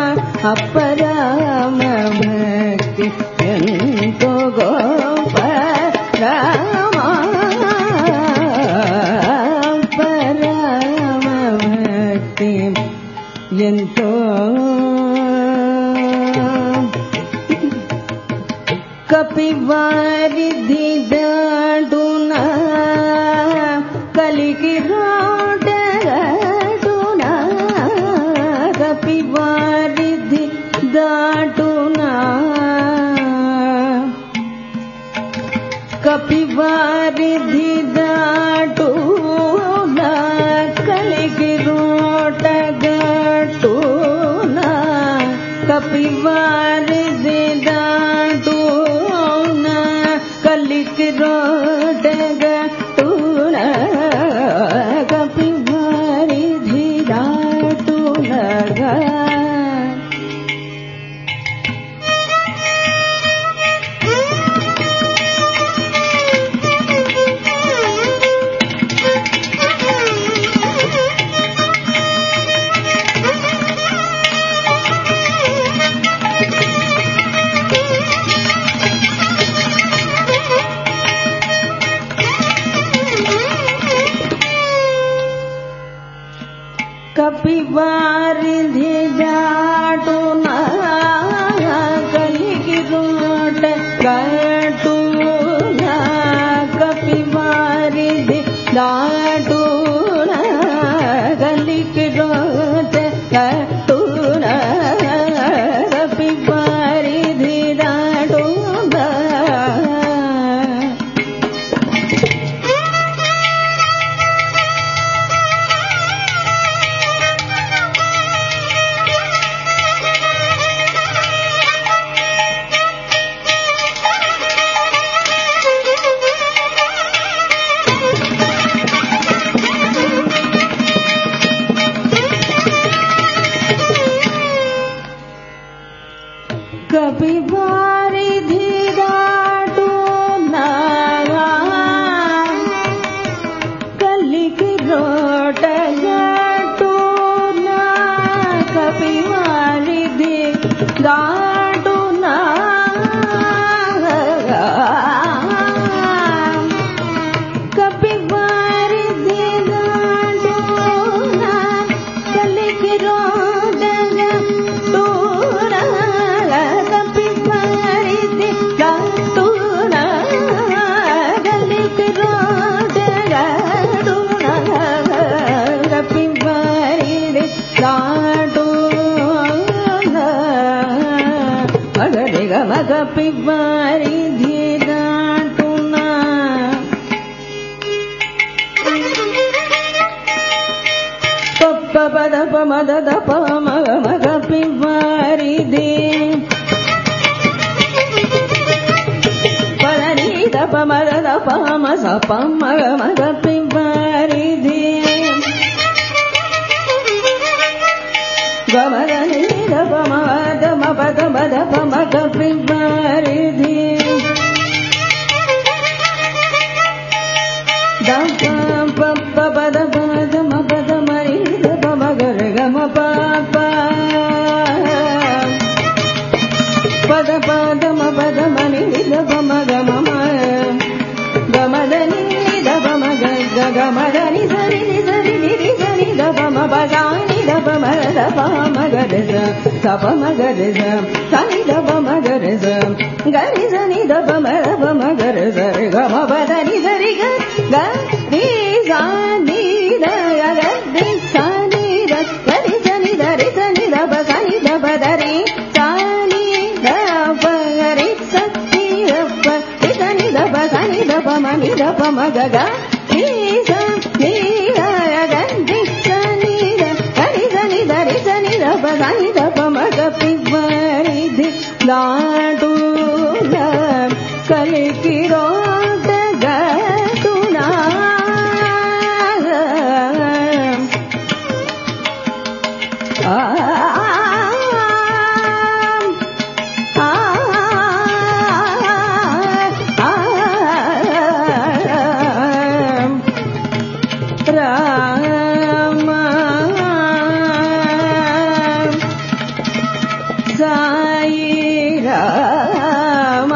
అపరామ భక్తి ఎంతో గొప్ప రామ పరమ భక్తి ఎంతో కపివారిధి దాటునా కలికి రాటగాటునా కపివారిధి దాటునా కపివారిధి దాటునా కలికి రాటగాటునా కపివారిధి దాటునా కలికి రాటగాటునా కపివారిధి దాటునగా పివారిధి దాటునా పప్ప పద పమద దప మగ మగ పివారిధి పదని దప మద దప మస పమగ మగ పివారిధి గమదని దప మద మపద మద పమగ పివారిధి దప పప్ప పద పద మపద మరి దప మగర గమ పాప పద పద మపద మని దప మగ మమ గమదని దప మగ గమదని సరి సరి నిరి సరి దప మపదాని దప మగ దప మగర దప మగర సని దప మగర గరి సని దప మగ మగర సరి గమ పదని సరి గ రి సని దయ గరి సని ద గరి సని దరి సని దప సని దప దరి సని దప గరి సని దప రి సని దప సని దప మని దప మగ గ రి సని దయ గరి సని ద గరి సని దరి సని దప సని దప మగ పివారిధి దాటునా కలికి రోట గటునా ఆ రామ సాయి రామ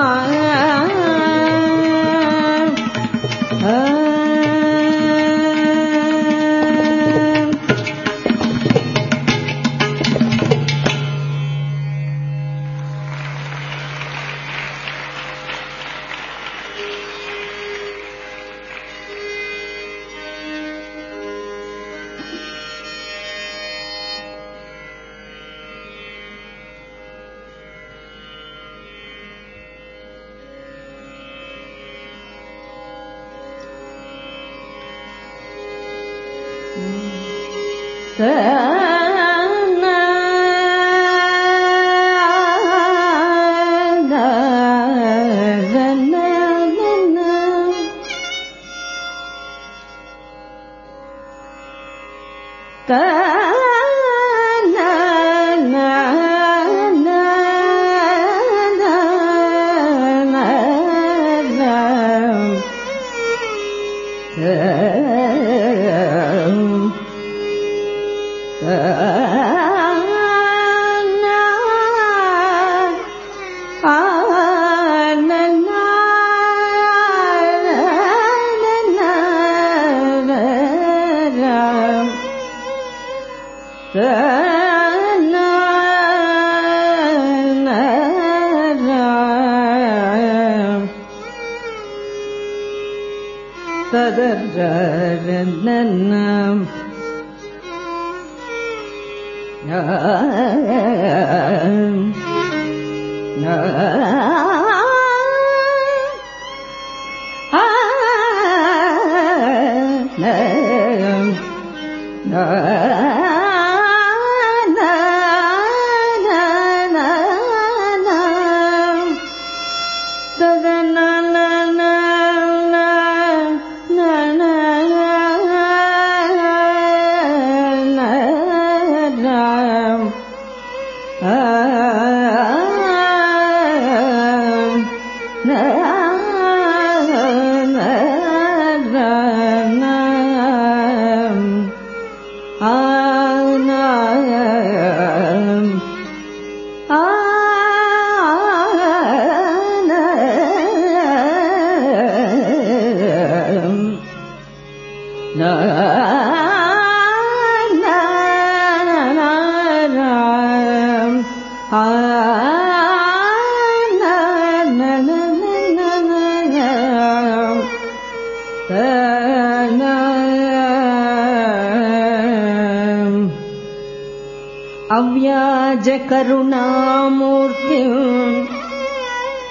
అవ్యాజ కరుణామూర్తి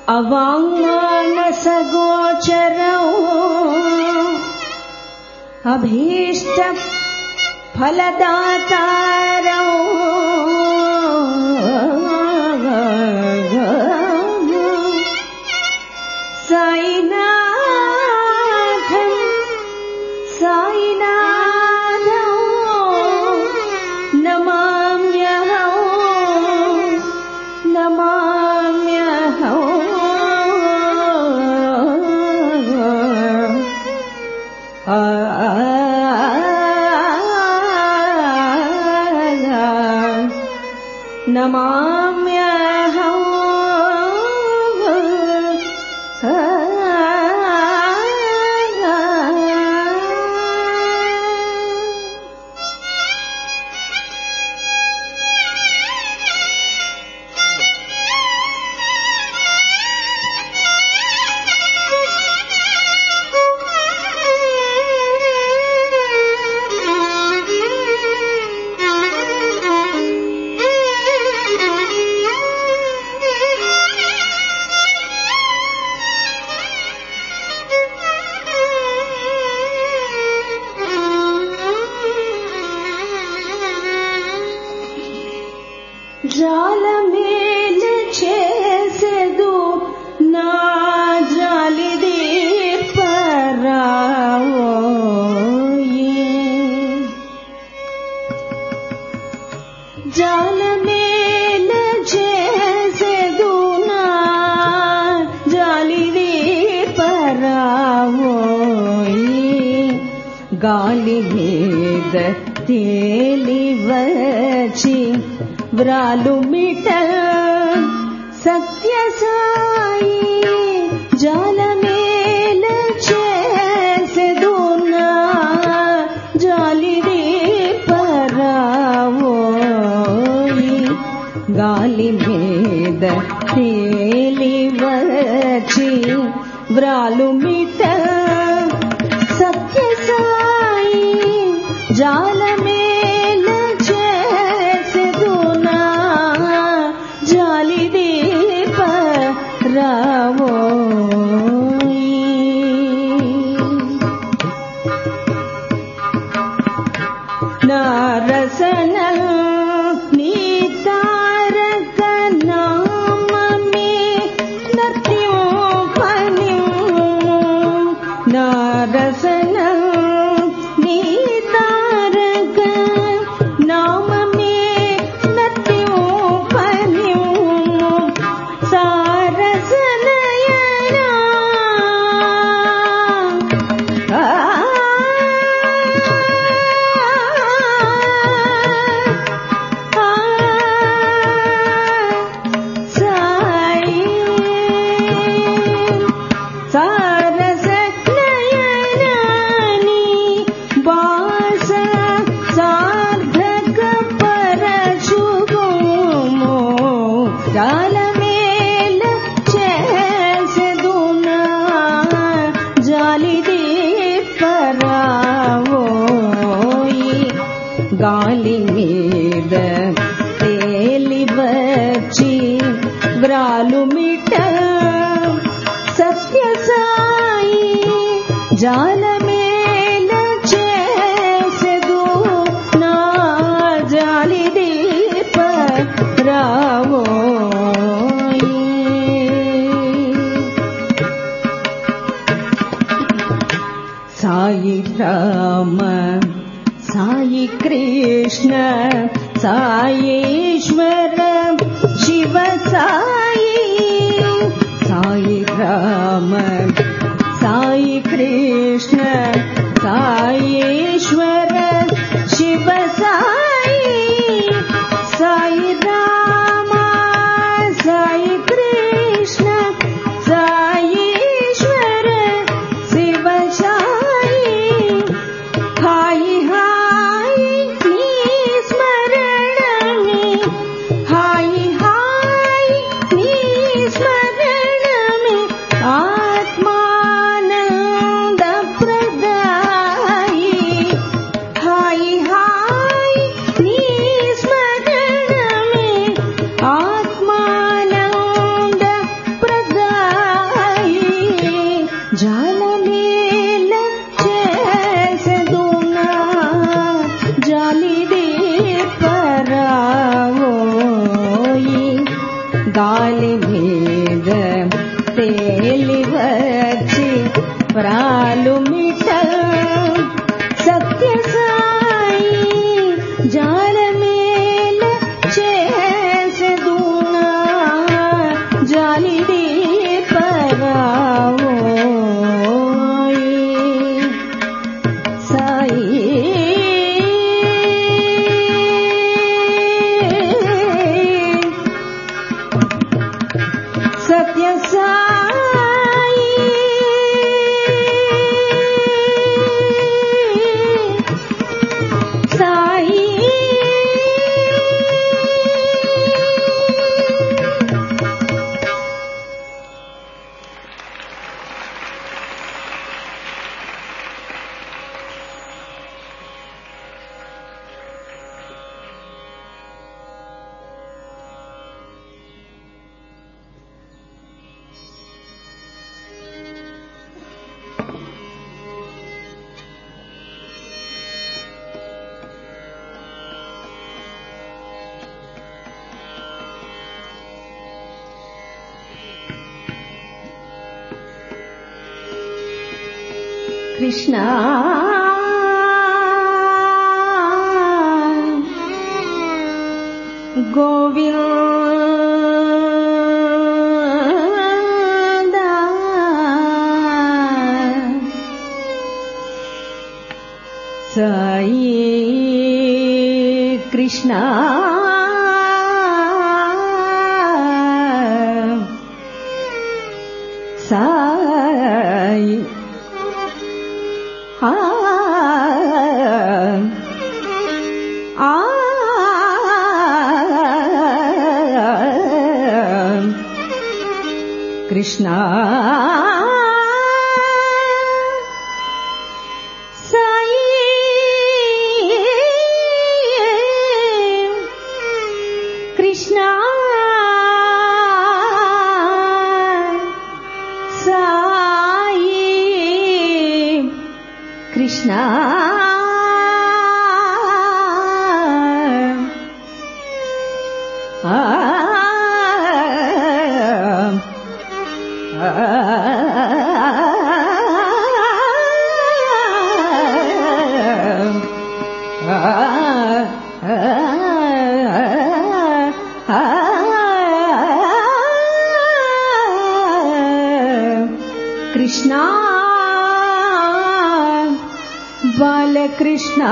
अवाङ्मानसगोचरौ अभीष्ट फलदातारौ साईनाथं साईनाथौ नमाम्यहं नमाम्यहं आ नमाम्यहं జాలమేల చేసెదు నా జాలిది పరావోయి జాలమేల చేసెదు నా జాలిది పరావోయి గాలి మీద తేలివచి వ్రాలుమిట సత్య సాయి జాలమేల చేసెదునా జాలిది పరావోయి గాలి మీద తేలివచి వ్రాలుమిట సత్య సాయి జాలమేల చేసెదునా జాలిది పరావోయి నా రసనల్ నీ తారక నామమే నత్యోపనిం నా రసనల్ నీ తారక నామమే నత్యోపనిం సారసనయనా ఆ సాయి సారసనయనాని బాస సార్థక పరచుగుమో జాలమేల చేసెదునా జాలిది పరావోయి గాలి మీద తేలివచి వ్రాలుమిట సత్య సాయి జాలమేల చేసెదు నా జాలిది పరావోయి సాయి రామ సాయి కృష్ణ సాయేశ్వర శివ సాయి సాయి రామ సాయి కృష్ణ సాయేశ్వర శివ సాయి సాయి రామ సాయి కృష్ణ సాయేశ్వర శివ సాయి హాయి హాయి నీ స్మరణమే హాయి హాయి నీ స్మరణమే ఆత్మానంద ప్రదాయక प्रालु मिटल सत्य साई जाल मेल चेस दूना जाली दी परावो साई सत्य साई साई कृष्णा गोविंदा साई कृष्णा साई आ आ कृष्णा साई कृष्णा साई कृष्णा आ कृष्णा बालकृष्णा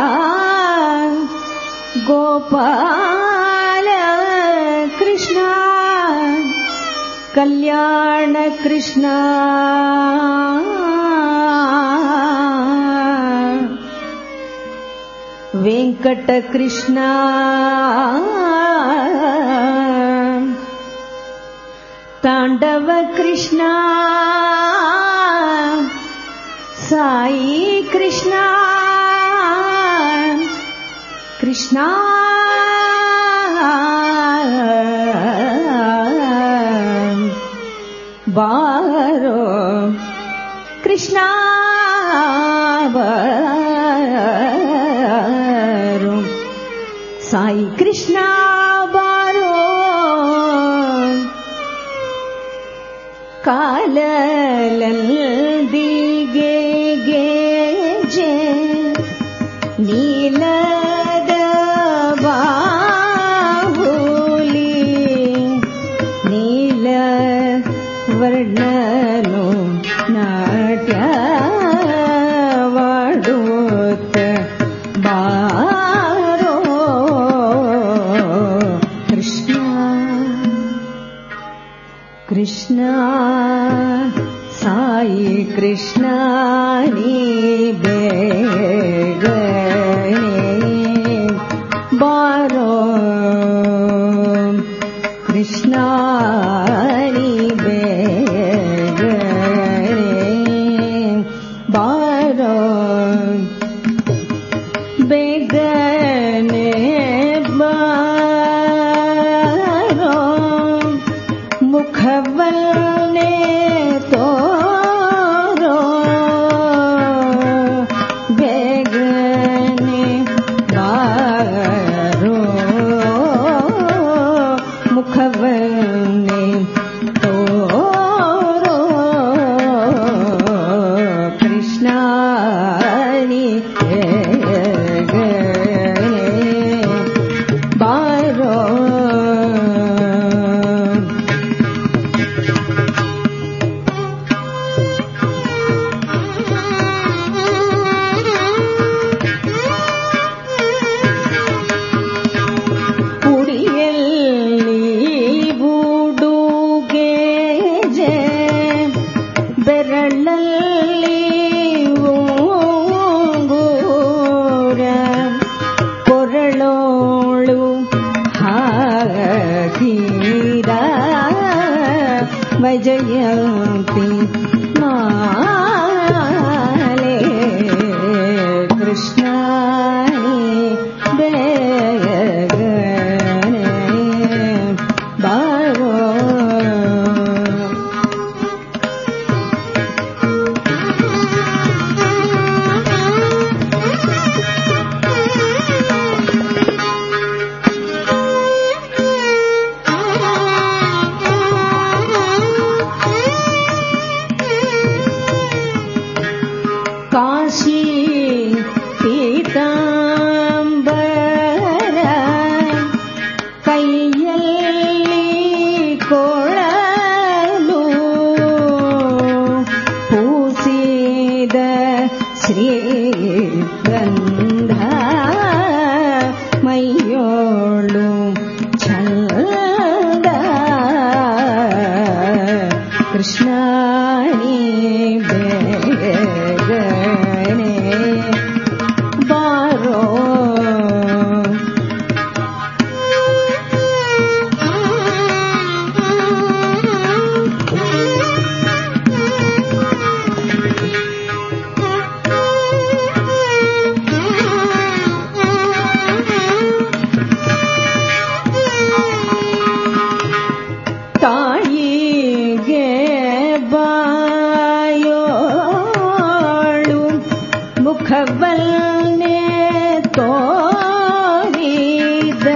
गोपाल कृष्णा कल्याण कृष्णा वेंकट कृष्णा तांडव कृष्णा साई कृष्णा कृष्णा बारो कृष्णा बारो साई कृष्णा बारो काललंदिगे गे जे नीलद बाहुली नील वर्णनो नाट्यवाडूत बारो कृष्णा कृष्णा साई कृष्णा नी बेगने बारो कृष्णा नी बेगने बारो बेगने बारो मुखवने तोरो பொருளோಳು ಹಾಕೀರ ವೈಜಯಂತಿ ಮಾಲೆ ಕೃಷ್ಣಾನಿ ಬೇಗನೆ ಬಾರೋ ಕಾಶಿ ಪೀತಾಂಬರ ಕೈಯಲ್ಲಿ ಕೊಳಲು ಪೂಸಿದ ಶ್ರೀಗಂಧ ಮೈಯೋಳು ಛಂದ ಕೃಷ್ಣಾನಿ ಬೇಗನೆ ಬಾರೋ ತಾಯಿಗೆ ಬಾಯೋಳು ಮುಖವನ್ನೇ ತೋರಿದ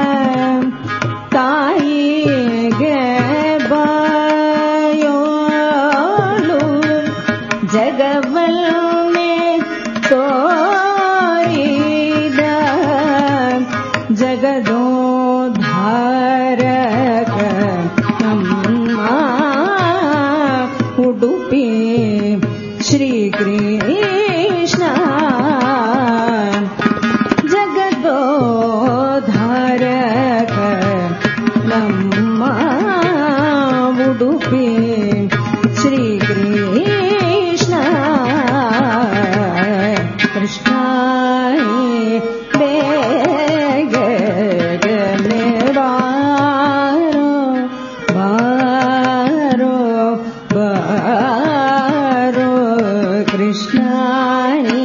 ತಾಯಿಗೆ ಬಾಯೋಳು ಜಗವನ್ನೇ ತೋರಿದ ಜಗದೋದ್ಧಾರಕ ನಮ್ಮ ಉಡುಪಿ ಶ್ರೀಕೃಷ್ಣ ಜಗದೋದ್ಧಾರಕ ನಮ್ಮ ಉಡುಪಿ ಶ್ರೀಕೃಷ್ಣ ಕೃಷ್ಣ ಬೇಗನೆ ಬಾರೋ ಬಾರೋ ಬಾರೋ ಕೃಷ್ಣಾನಿ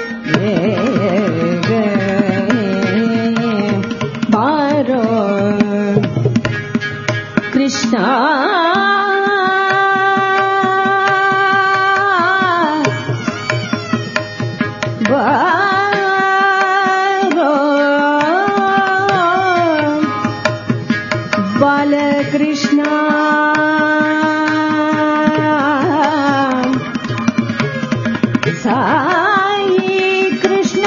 ಬೇಗನೆ ಬಾರೋ ಕೃಷ್ಣ ಬಾರೋ ಬಾಲಕೃಷ್ಣ ಸಾಯಿ ಕೃಷ್ಣ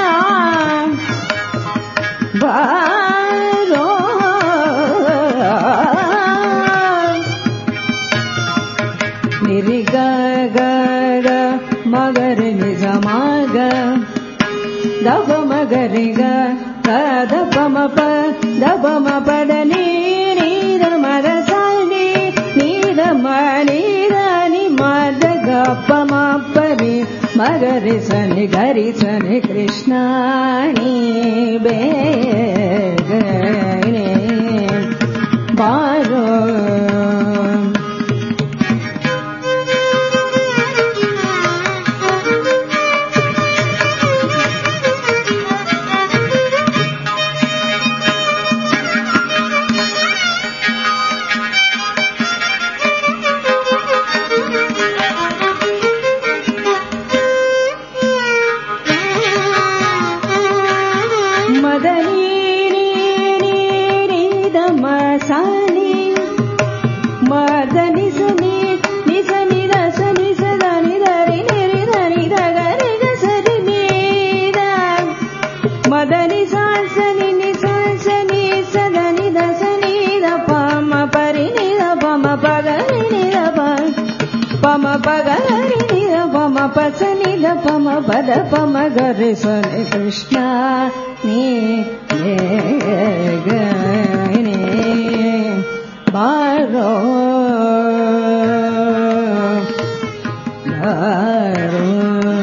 ಬಾರೋ ನಿರಿಗ ಗರ ಮಗರ ನಿಜ ಮಗ ದಬ ಮಗರಿಗ ದ ಪಮ ಪ ದಬ ಮ ಪದ ನೀರ ಮದ ಸಾನಿ ನೀರ ಮ ನೀರ ನಿ ಮದ ಗ ಪಮ ಪರಿ ಮಗರಿ ಸನಿ ಗರಿ ಸನಿ ಕೃಷ್ಣಾನಿ ಬೇಗನೆ ಬಾರೋ పమ పద పమ గరి సని కృష్ణ నీ వేగనే బారో ಬಾರೋ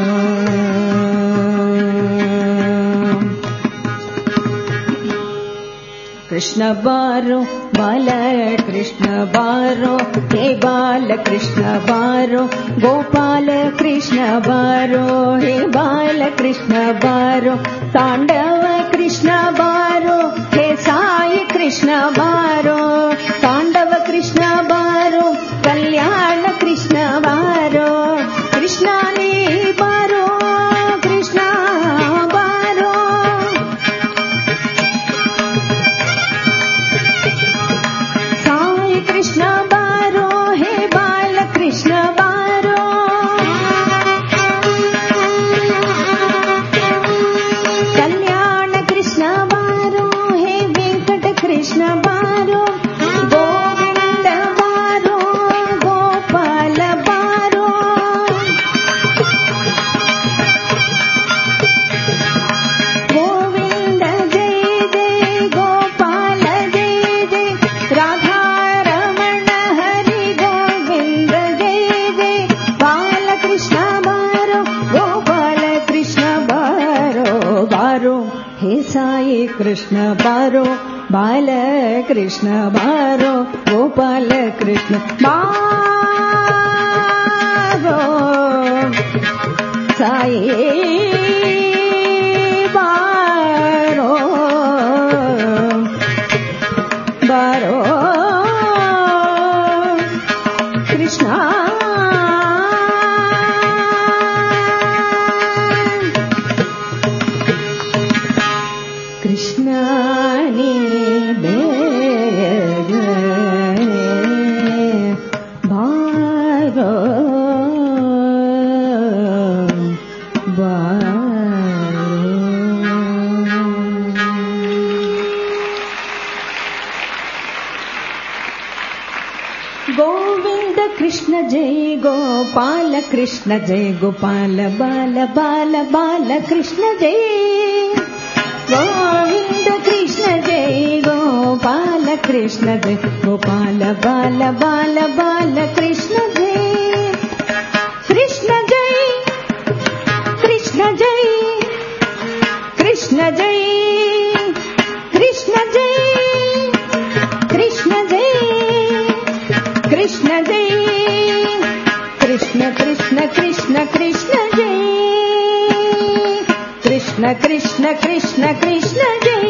ಕೃಷ್ಣ ಬಾರೋ ಬಾಲ ಕೃಷ್ಣ ಬಾರೋ ಹೇ ಬಾಲ ಕೃಷ್ಣ ಬಾರೋ ಗೋಪಾಲ ಕೃಷ್ಣ ಬಾರೋ ಹೇ ಬಾಲ ಕೃಷ್ಣ ಬಾರೋ ತಾಂಡವ ಕೃಷ್ಣ ಬಾರೋ ಹೇ ಸಾಯಿ ಕೃಷ್ಣ ಬಾರೋ ತಾಂಡವ ಕೃಷ್ಣ ಬಾರೋ ಕಲ್ಯಾಣ ಕೃಷ್ಣ ಬಾರೋ ಕೃಷ್ಣ ನೀ ಬಾರೋ ಕೃಷ್ಣ ಬಾರೋ ಸಾಯಿ ಕೃಷ್ಣ ಬಾರೋ ಹೇ ಬಾಲ ಕೃಷ್ಣ ಬಾರೋ ಕಲ್ಯಾಣ ಕೃಷ್ಣ ಬಾರೋ ಹೇ ವೆಂಕಟ ಕೃಷ್ಣ ಬಾರೋ ಗೋವಿಂದ ಬಾರೋ ಗೋಪಾಲ ಬಾರೋ ಗೋವಿಂದ ಜೈ ಜೈ ಗೋಪಾಲ ಜೈ ಜೈ ರಾಧಾರಮಣ ಹರಿ ಗೋವಿಂದ ಜೈ ಜೈ ಬಾಲಕೃಷ್ಣ ಬಾರೋ ಗೋಪಾಲ ಕೃಷ್ಣ ಬಾರೋ ಬಾರೋ ಹೇ ಸಾಯಿ ಕೃಷ್ಣ ಬಾರೋ ಬಾಲ ಕೃಷ್ಣ ಬಾರೋ ಗೋಪಾಲ ಕೃಷ್ಣ ಬಾರೋ ಸಾಯಿ ಬಾರೋ ಬಾರೋ ಕೃಷ್ಣ ಕೃಷ್ಣ ನೀ ಬೇಗನೆ ಬಾರೋ ಗೋವಿಂದ ಕೃಷ್ಣ ಜೈ ಗೋಪಾಲ ಕೃಷ್ಣ ಜೈ ಗೋಪಾಲ ಬಾಲ ಬಾಲ ಬಾಲ ಕೃಷ್ಣ ಜೈ ಗೋವಿಂದ ಕೃಷ್ಣ ಜೈ ಗೋಪಾಲ ಕೃಷ್ಣ ಜೈ ಗೋಪಾಲ ಬಾಲ ಬಾಲ ಬಾಲ ಕೃಷ್ಣ ಜೈ ಕೃಷ್ಣ ಜೈ ಕೃಷ್ಣ ಜೈ ಕೃಷ್ಣ ಜೈ ಕೃಷ್ಣ ಜೈ ಕೃಷ್ಣ ಜೈ ಕೃಷ್ಣ ಜೈ ಕೃಷ್ಣ ಕೃಷ್ಣ ಕೃಷ್ಣ ಕೃಷ್ಣ ಜೈ ಕೃಷ್ಣ ಕೃಷ್ಣ ಕೃಷ್ಣ ಕೃಷ್ಣ ಜೈ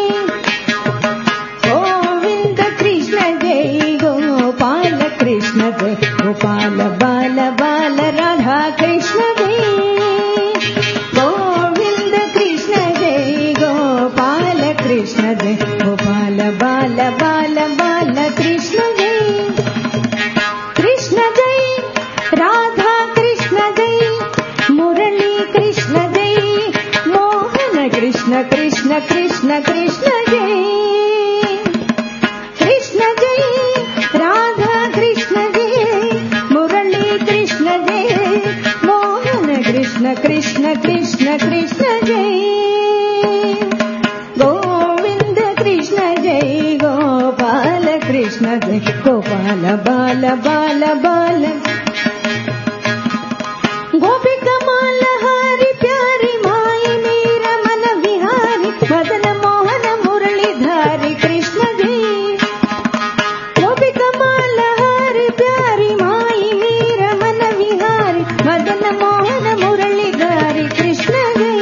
ಗೋವಿಂದ ಕೃಷ್ಣ ಜೈ ಗೋಪಾಲ ಕೃಷ್ಣ ಜೈ ಗೋಪಾಲ ಬಾಲ ಬಾಲ ರಾಧಾ ಕೃಷ್ಣ ಜೈ ಗೋವಿಂದ ಕೃಷ್ಣ ಜೈ ಗೋಪಾಲ ಕೃಷ್ಣ ಜೈ ಗೋಪಾಲ ಬಾಲ ಬಾಲ ಬಾಲ ಕೃಷ್ಣ ಜೈ ಕೃಷ್ಣ ಜೈ ರಾಧಾ ಕೃಷ್ಣ ಜೈ ಮುರಳಿ ಕೃಷ್ಣ ಜೈ ಮೋಹನ ಕೃಷ್ಣ ಕೃಷ್ಣ ಕೃಷ್ಣ ಕೃಷ್ಣ ಜೈ ಕೃಷ್ಣ ಜೈ ರಾಧಾ ಕೃಷ್ಣ ಜೈ ಮುರಳಿ ಕೃಷ್ಣ ಜೈ ಮೋಹನ ಕೃಷ್ಣ ಕೃಷ್ಣ ಕೃಷ್ಣ ಕೃಷ್ಣ ಜೈ ಗೋವಿಂದ ಕೃಷ್ಣ ಜೈ ಗೋಪಾಲ ಕೃಷ್ಣ ಜೈ ಗೋಪಾಲ ಬಾಲ ಬಾಲ ಬಾಲ ಗೋಪಿಕಾ ಮಾಲ ಹಾರಿ ಪ್ಯಾರಿ ಮಾಯಿ ಮೀರ ಮನ ವಿಹಾರಿ ಮದನ ಮೋಹನ ಮುರಳೀಧಾರಿ ಕೃಷ್ಣ ಜೈ ಗೋಪಿಕಾ ಮಾಲ ಹಾರಿ ಪ್ಯಾರಿ ಮಾಯಿ ಮೀರ ಮನ ವಿಹಾರಿ ಮದನ ಮೋಹನ ಮುರಳೀಧಾರಿ ಕೃಷ್ಣ ಜೈ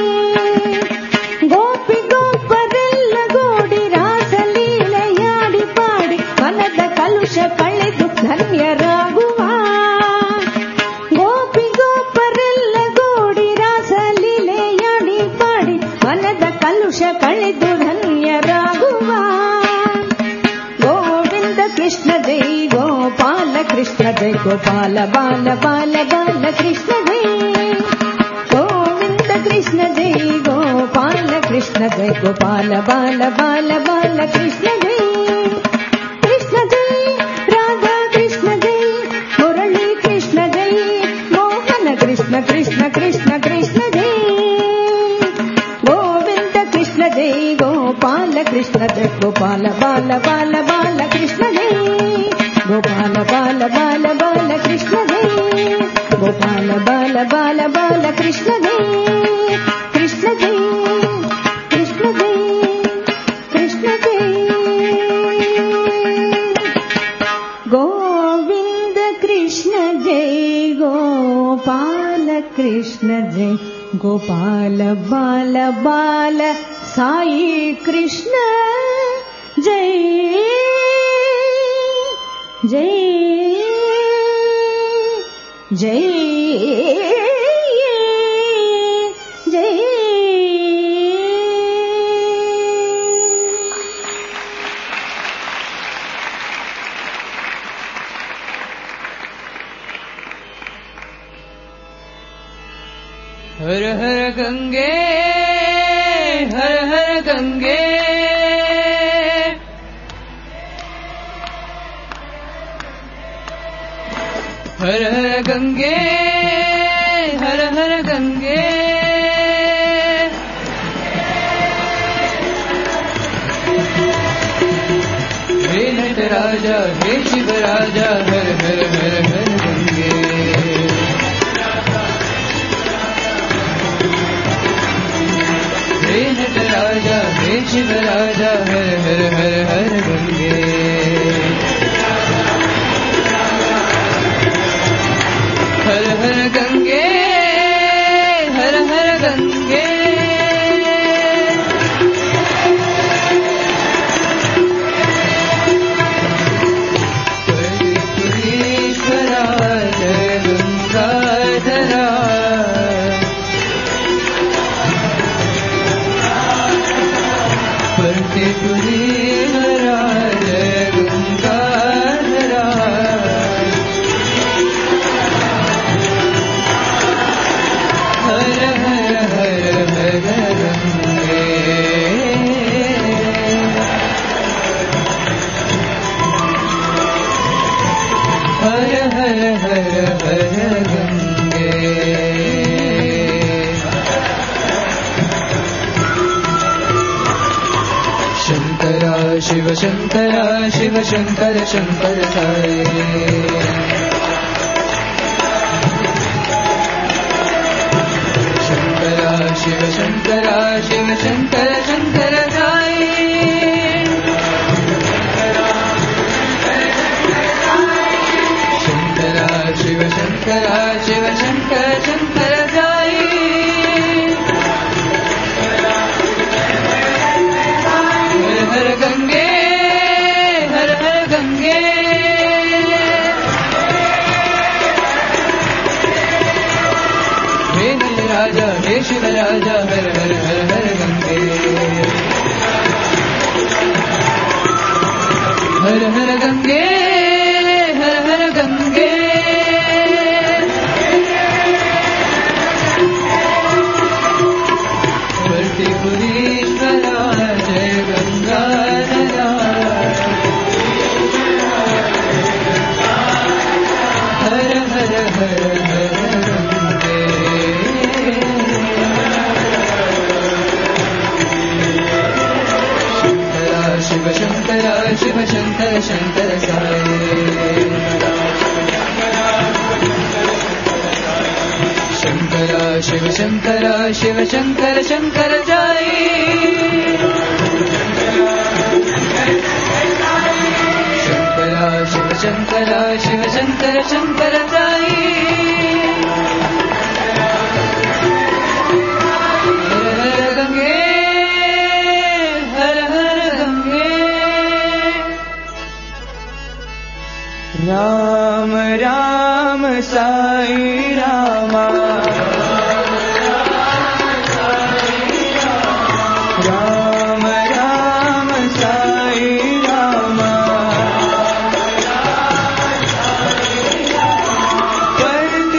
ಗೋಪಿ ಗೋಪರೆಲ್ಲ ಗೋಡಿ ರಾಸಲೀಲೆಯಾಡಿ ಪಾಡಿ ಮನದ ಕಲುಷ ಕಳೆದು ಧನ್ಯರಾಗುವ ಗೋಪಿ ಗೋಪರೆಲ್ಲ ಗೋಡಿ ರಾಸಲೀಲೆಯಾಡಿ ಪಾಡಿ ಮನದ ಕಲುಷ ಕಳೆದು ಧನ್ಯರಾಗುವ ಗೋವಿಂದ ಕೃಷ್ಣ ಜೈ ಗೋಪಾಲ ಕೃಷ್ಣ ಜೈ ಗೋಪಾಲ ಬಾಲ ಬಾಲ ಬಾಲ ಕೃಷ್ಣ ಜೈ ಗೋವಿಂದ ಕೃಷ್ಣ ಜೈ ಗೋಪಾಲ ಕೃಷ್ಣ ಜೈ ಗೋಪಾಲ ಬಾಲ ಬಾಲ ಬಾಲ ಕೃಷ್ಣ ಜೈ ಕೃಷ್ಣ ಜೈ ರಾಧಾ ಕೃಷ್ಣ ಜೈ ಮುರಳಿ ಕೃಷ್ಣ ಜೈ ಮೋಹನ ಕೃಷ್ಣ ಕೃಷ್ಣ ಕೃಷ್ಣ ಕೃಷ್ಣ ಜೈ ಗೋವಿಂದ ಕೃಷ್ಣ ಜೈ ಗೋಪಾಲ ಕೃಷ್ಣ ಜೈ ಗೋಪಾಲ ಬಾಲ ಬಾಲ ಬಾಲ ಕೃಷ್ಣ ಜೈ ಗೋಪಾಲ ಬಾಲ ಬಾಲ ಬಾಲ ಕೃಷ್ಣ ಜೈ గోపాల బాల బాల బాల కృష్ణ జై కృష్ణ జై కృష్ణ జై కృష్ణ జై గోవింద కృష్ణ జై గోపాల కృష్ణ జై గోపాల బాల బాల సాయి కృష్ణ జై జై జై జై हर हर गंगे हर हर गंगे हर हर गंगे हर हर गंगे हे नटराजा हे शिवराजा हर हर हर हर गंगे हे नटराजा हे शिवराजा हर हर हर हर गंगे हर हर गंगे हर हर गंगे परमेश्वरा जय गंगाधरा परमेश्वरा जय गंगाधरा हर हर हर हर गंगे हर हर हर हर गंगे शंकरा शिव शंकरा शिव शंकर शंकर साई शिव शंकरा शिव शंकर शंकर साई शंकरा शिव शंकरा शिव शंकर शंकर साई हर हर गंगे हर हर गंगे हे राजा हे शिव राजा हर हर हर हर गंगे हर हर गंगे हर हर गंगे वर्तिपुरीश्वरा जय गंगाधरा हर हर हर हर गंगे शिव शंकरा शिव शंकर शंकर साई शंकरा शिव शंकरा शिव शंकर शंकर साई शंकरा शिव शंकरा शिव शंकर शंकर साई हर हर गंगे राम राम साई रामा राम राम साई रामा परति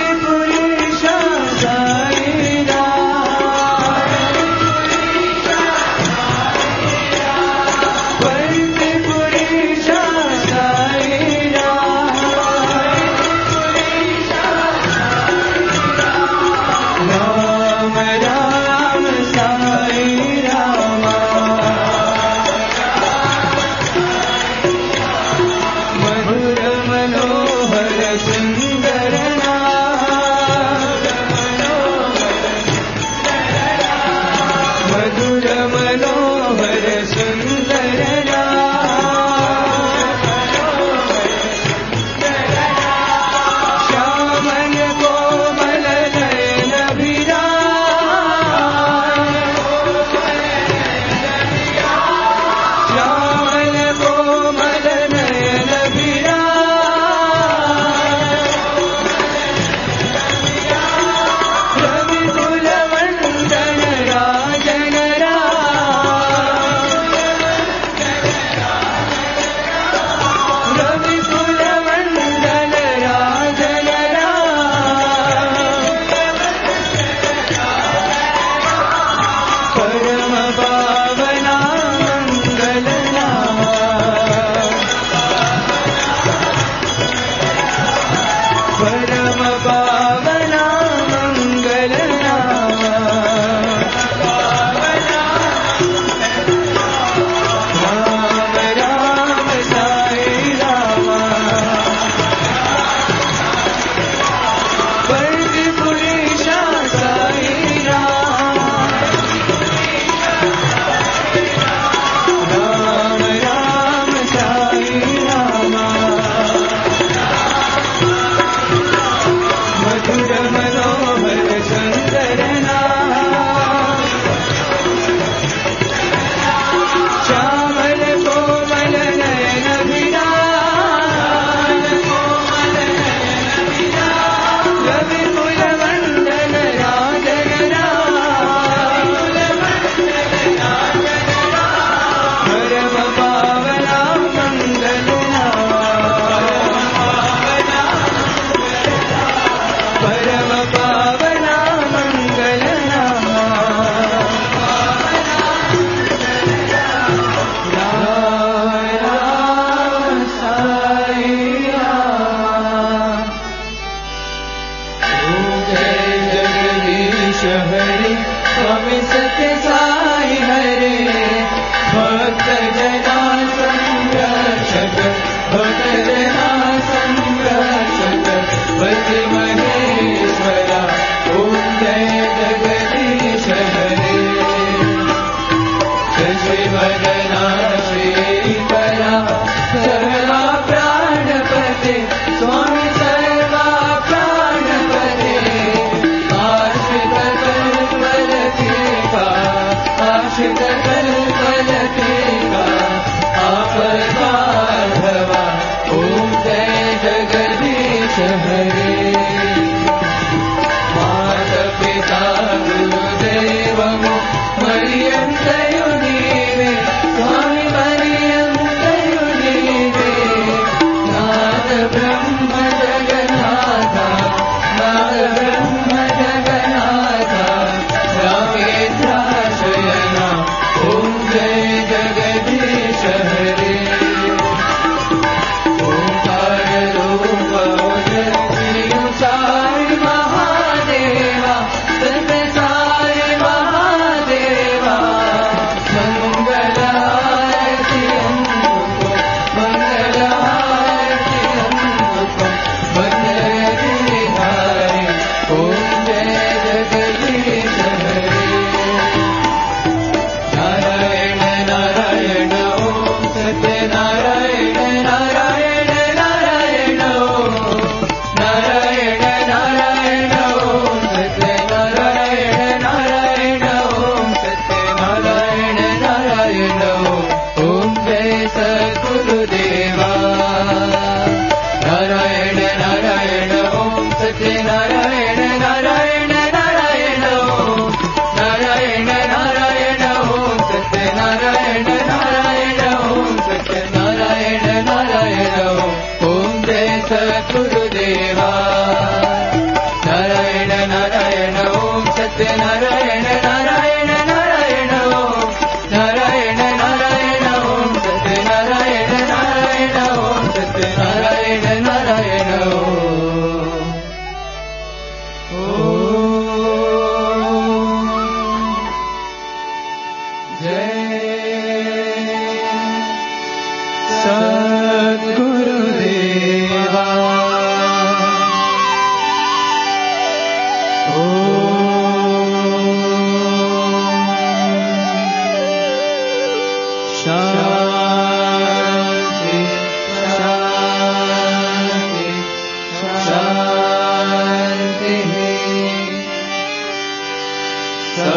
Oh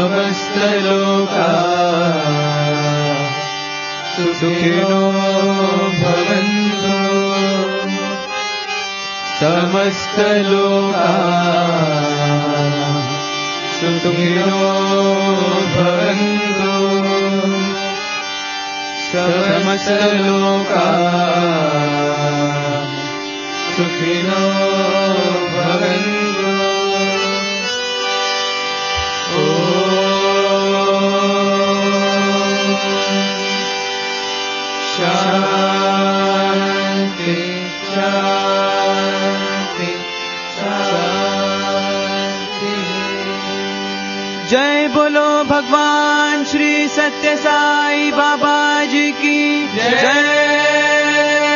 समस्तलोका सुखिनो भवन्तु समस्तलोका सुखिनो भवन्तु समस्तलोका सुखिनो भवन्तु। शांति शांति शांति। जय बोलो भगवान श्री सत्य साई बाबा जी की जय।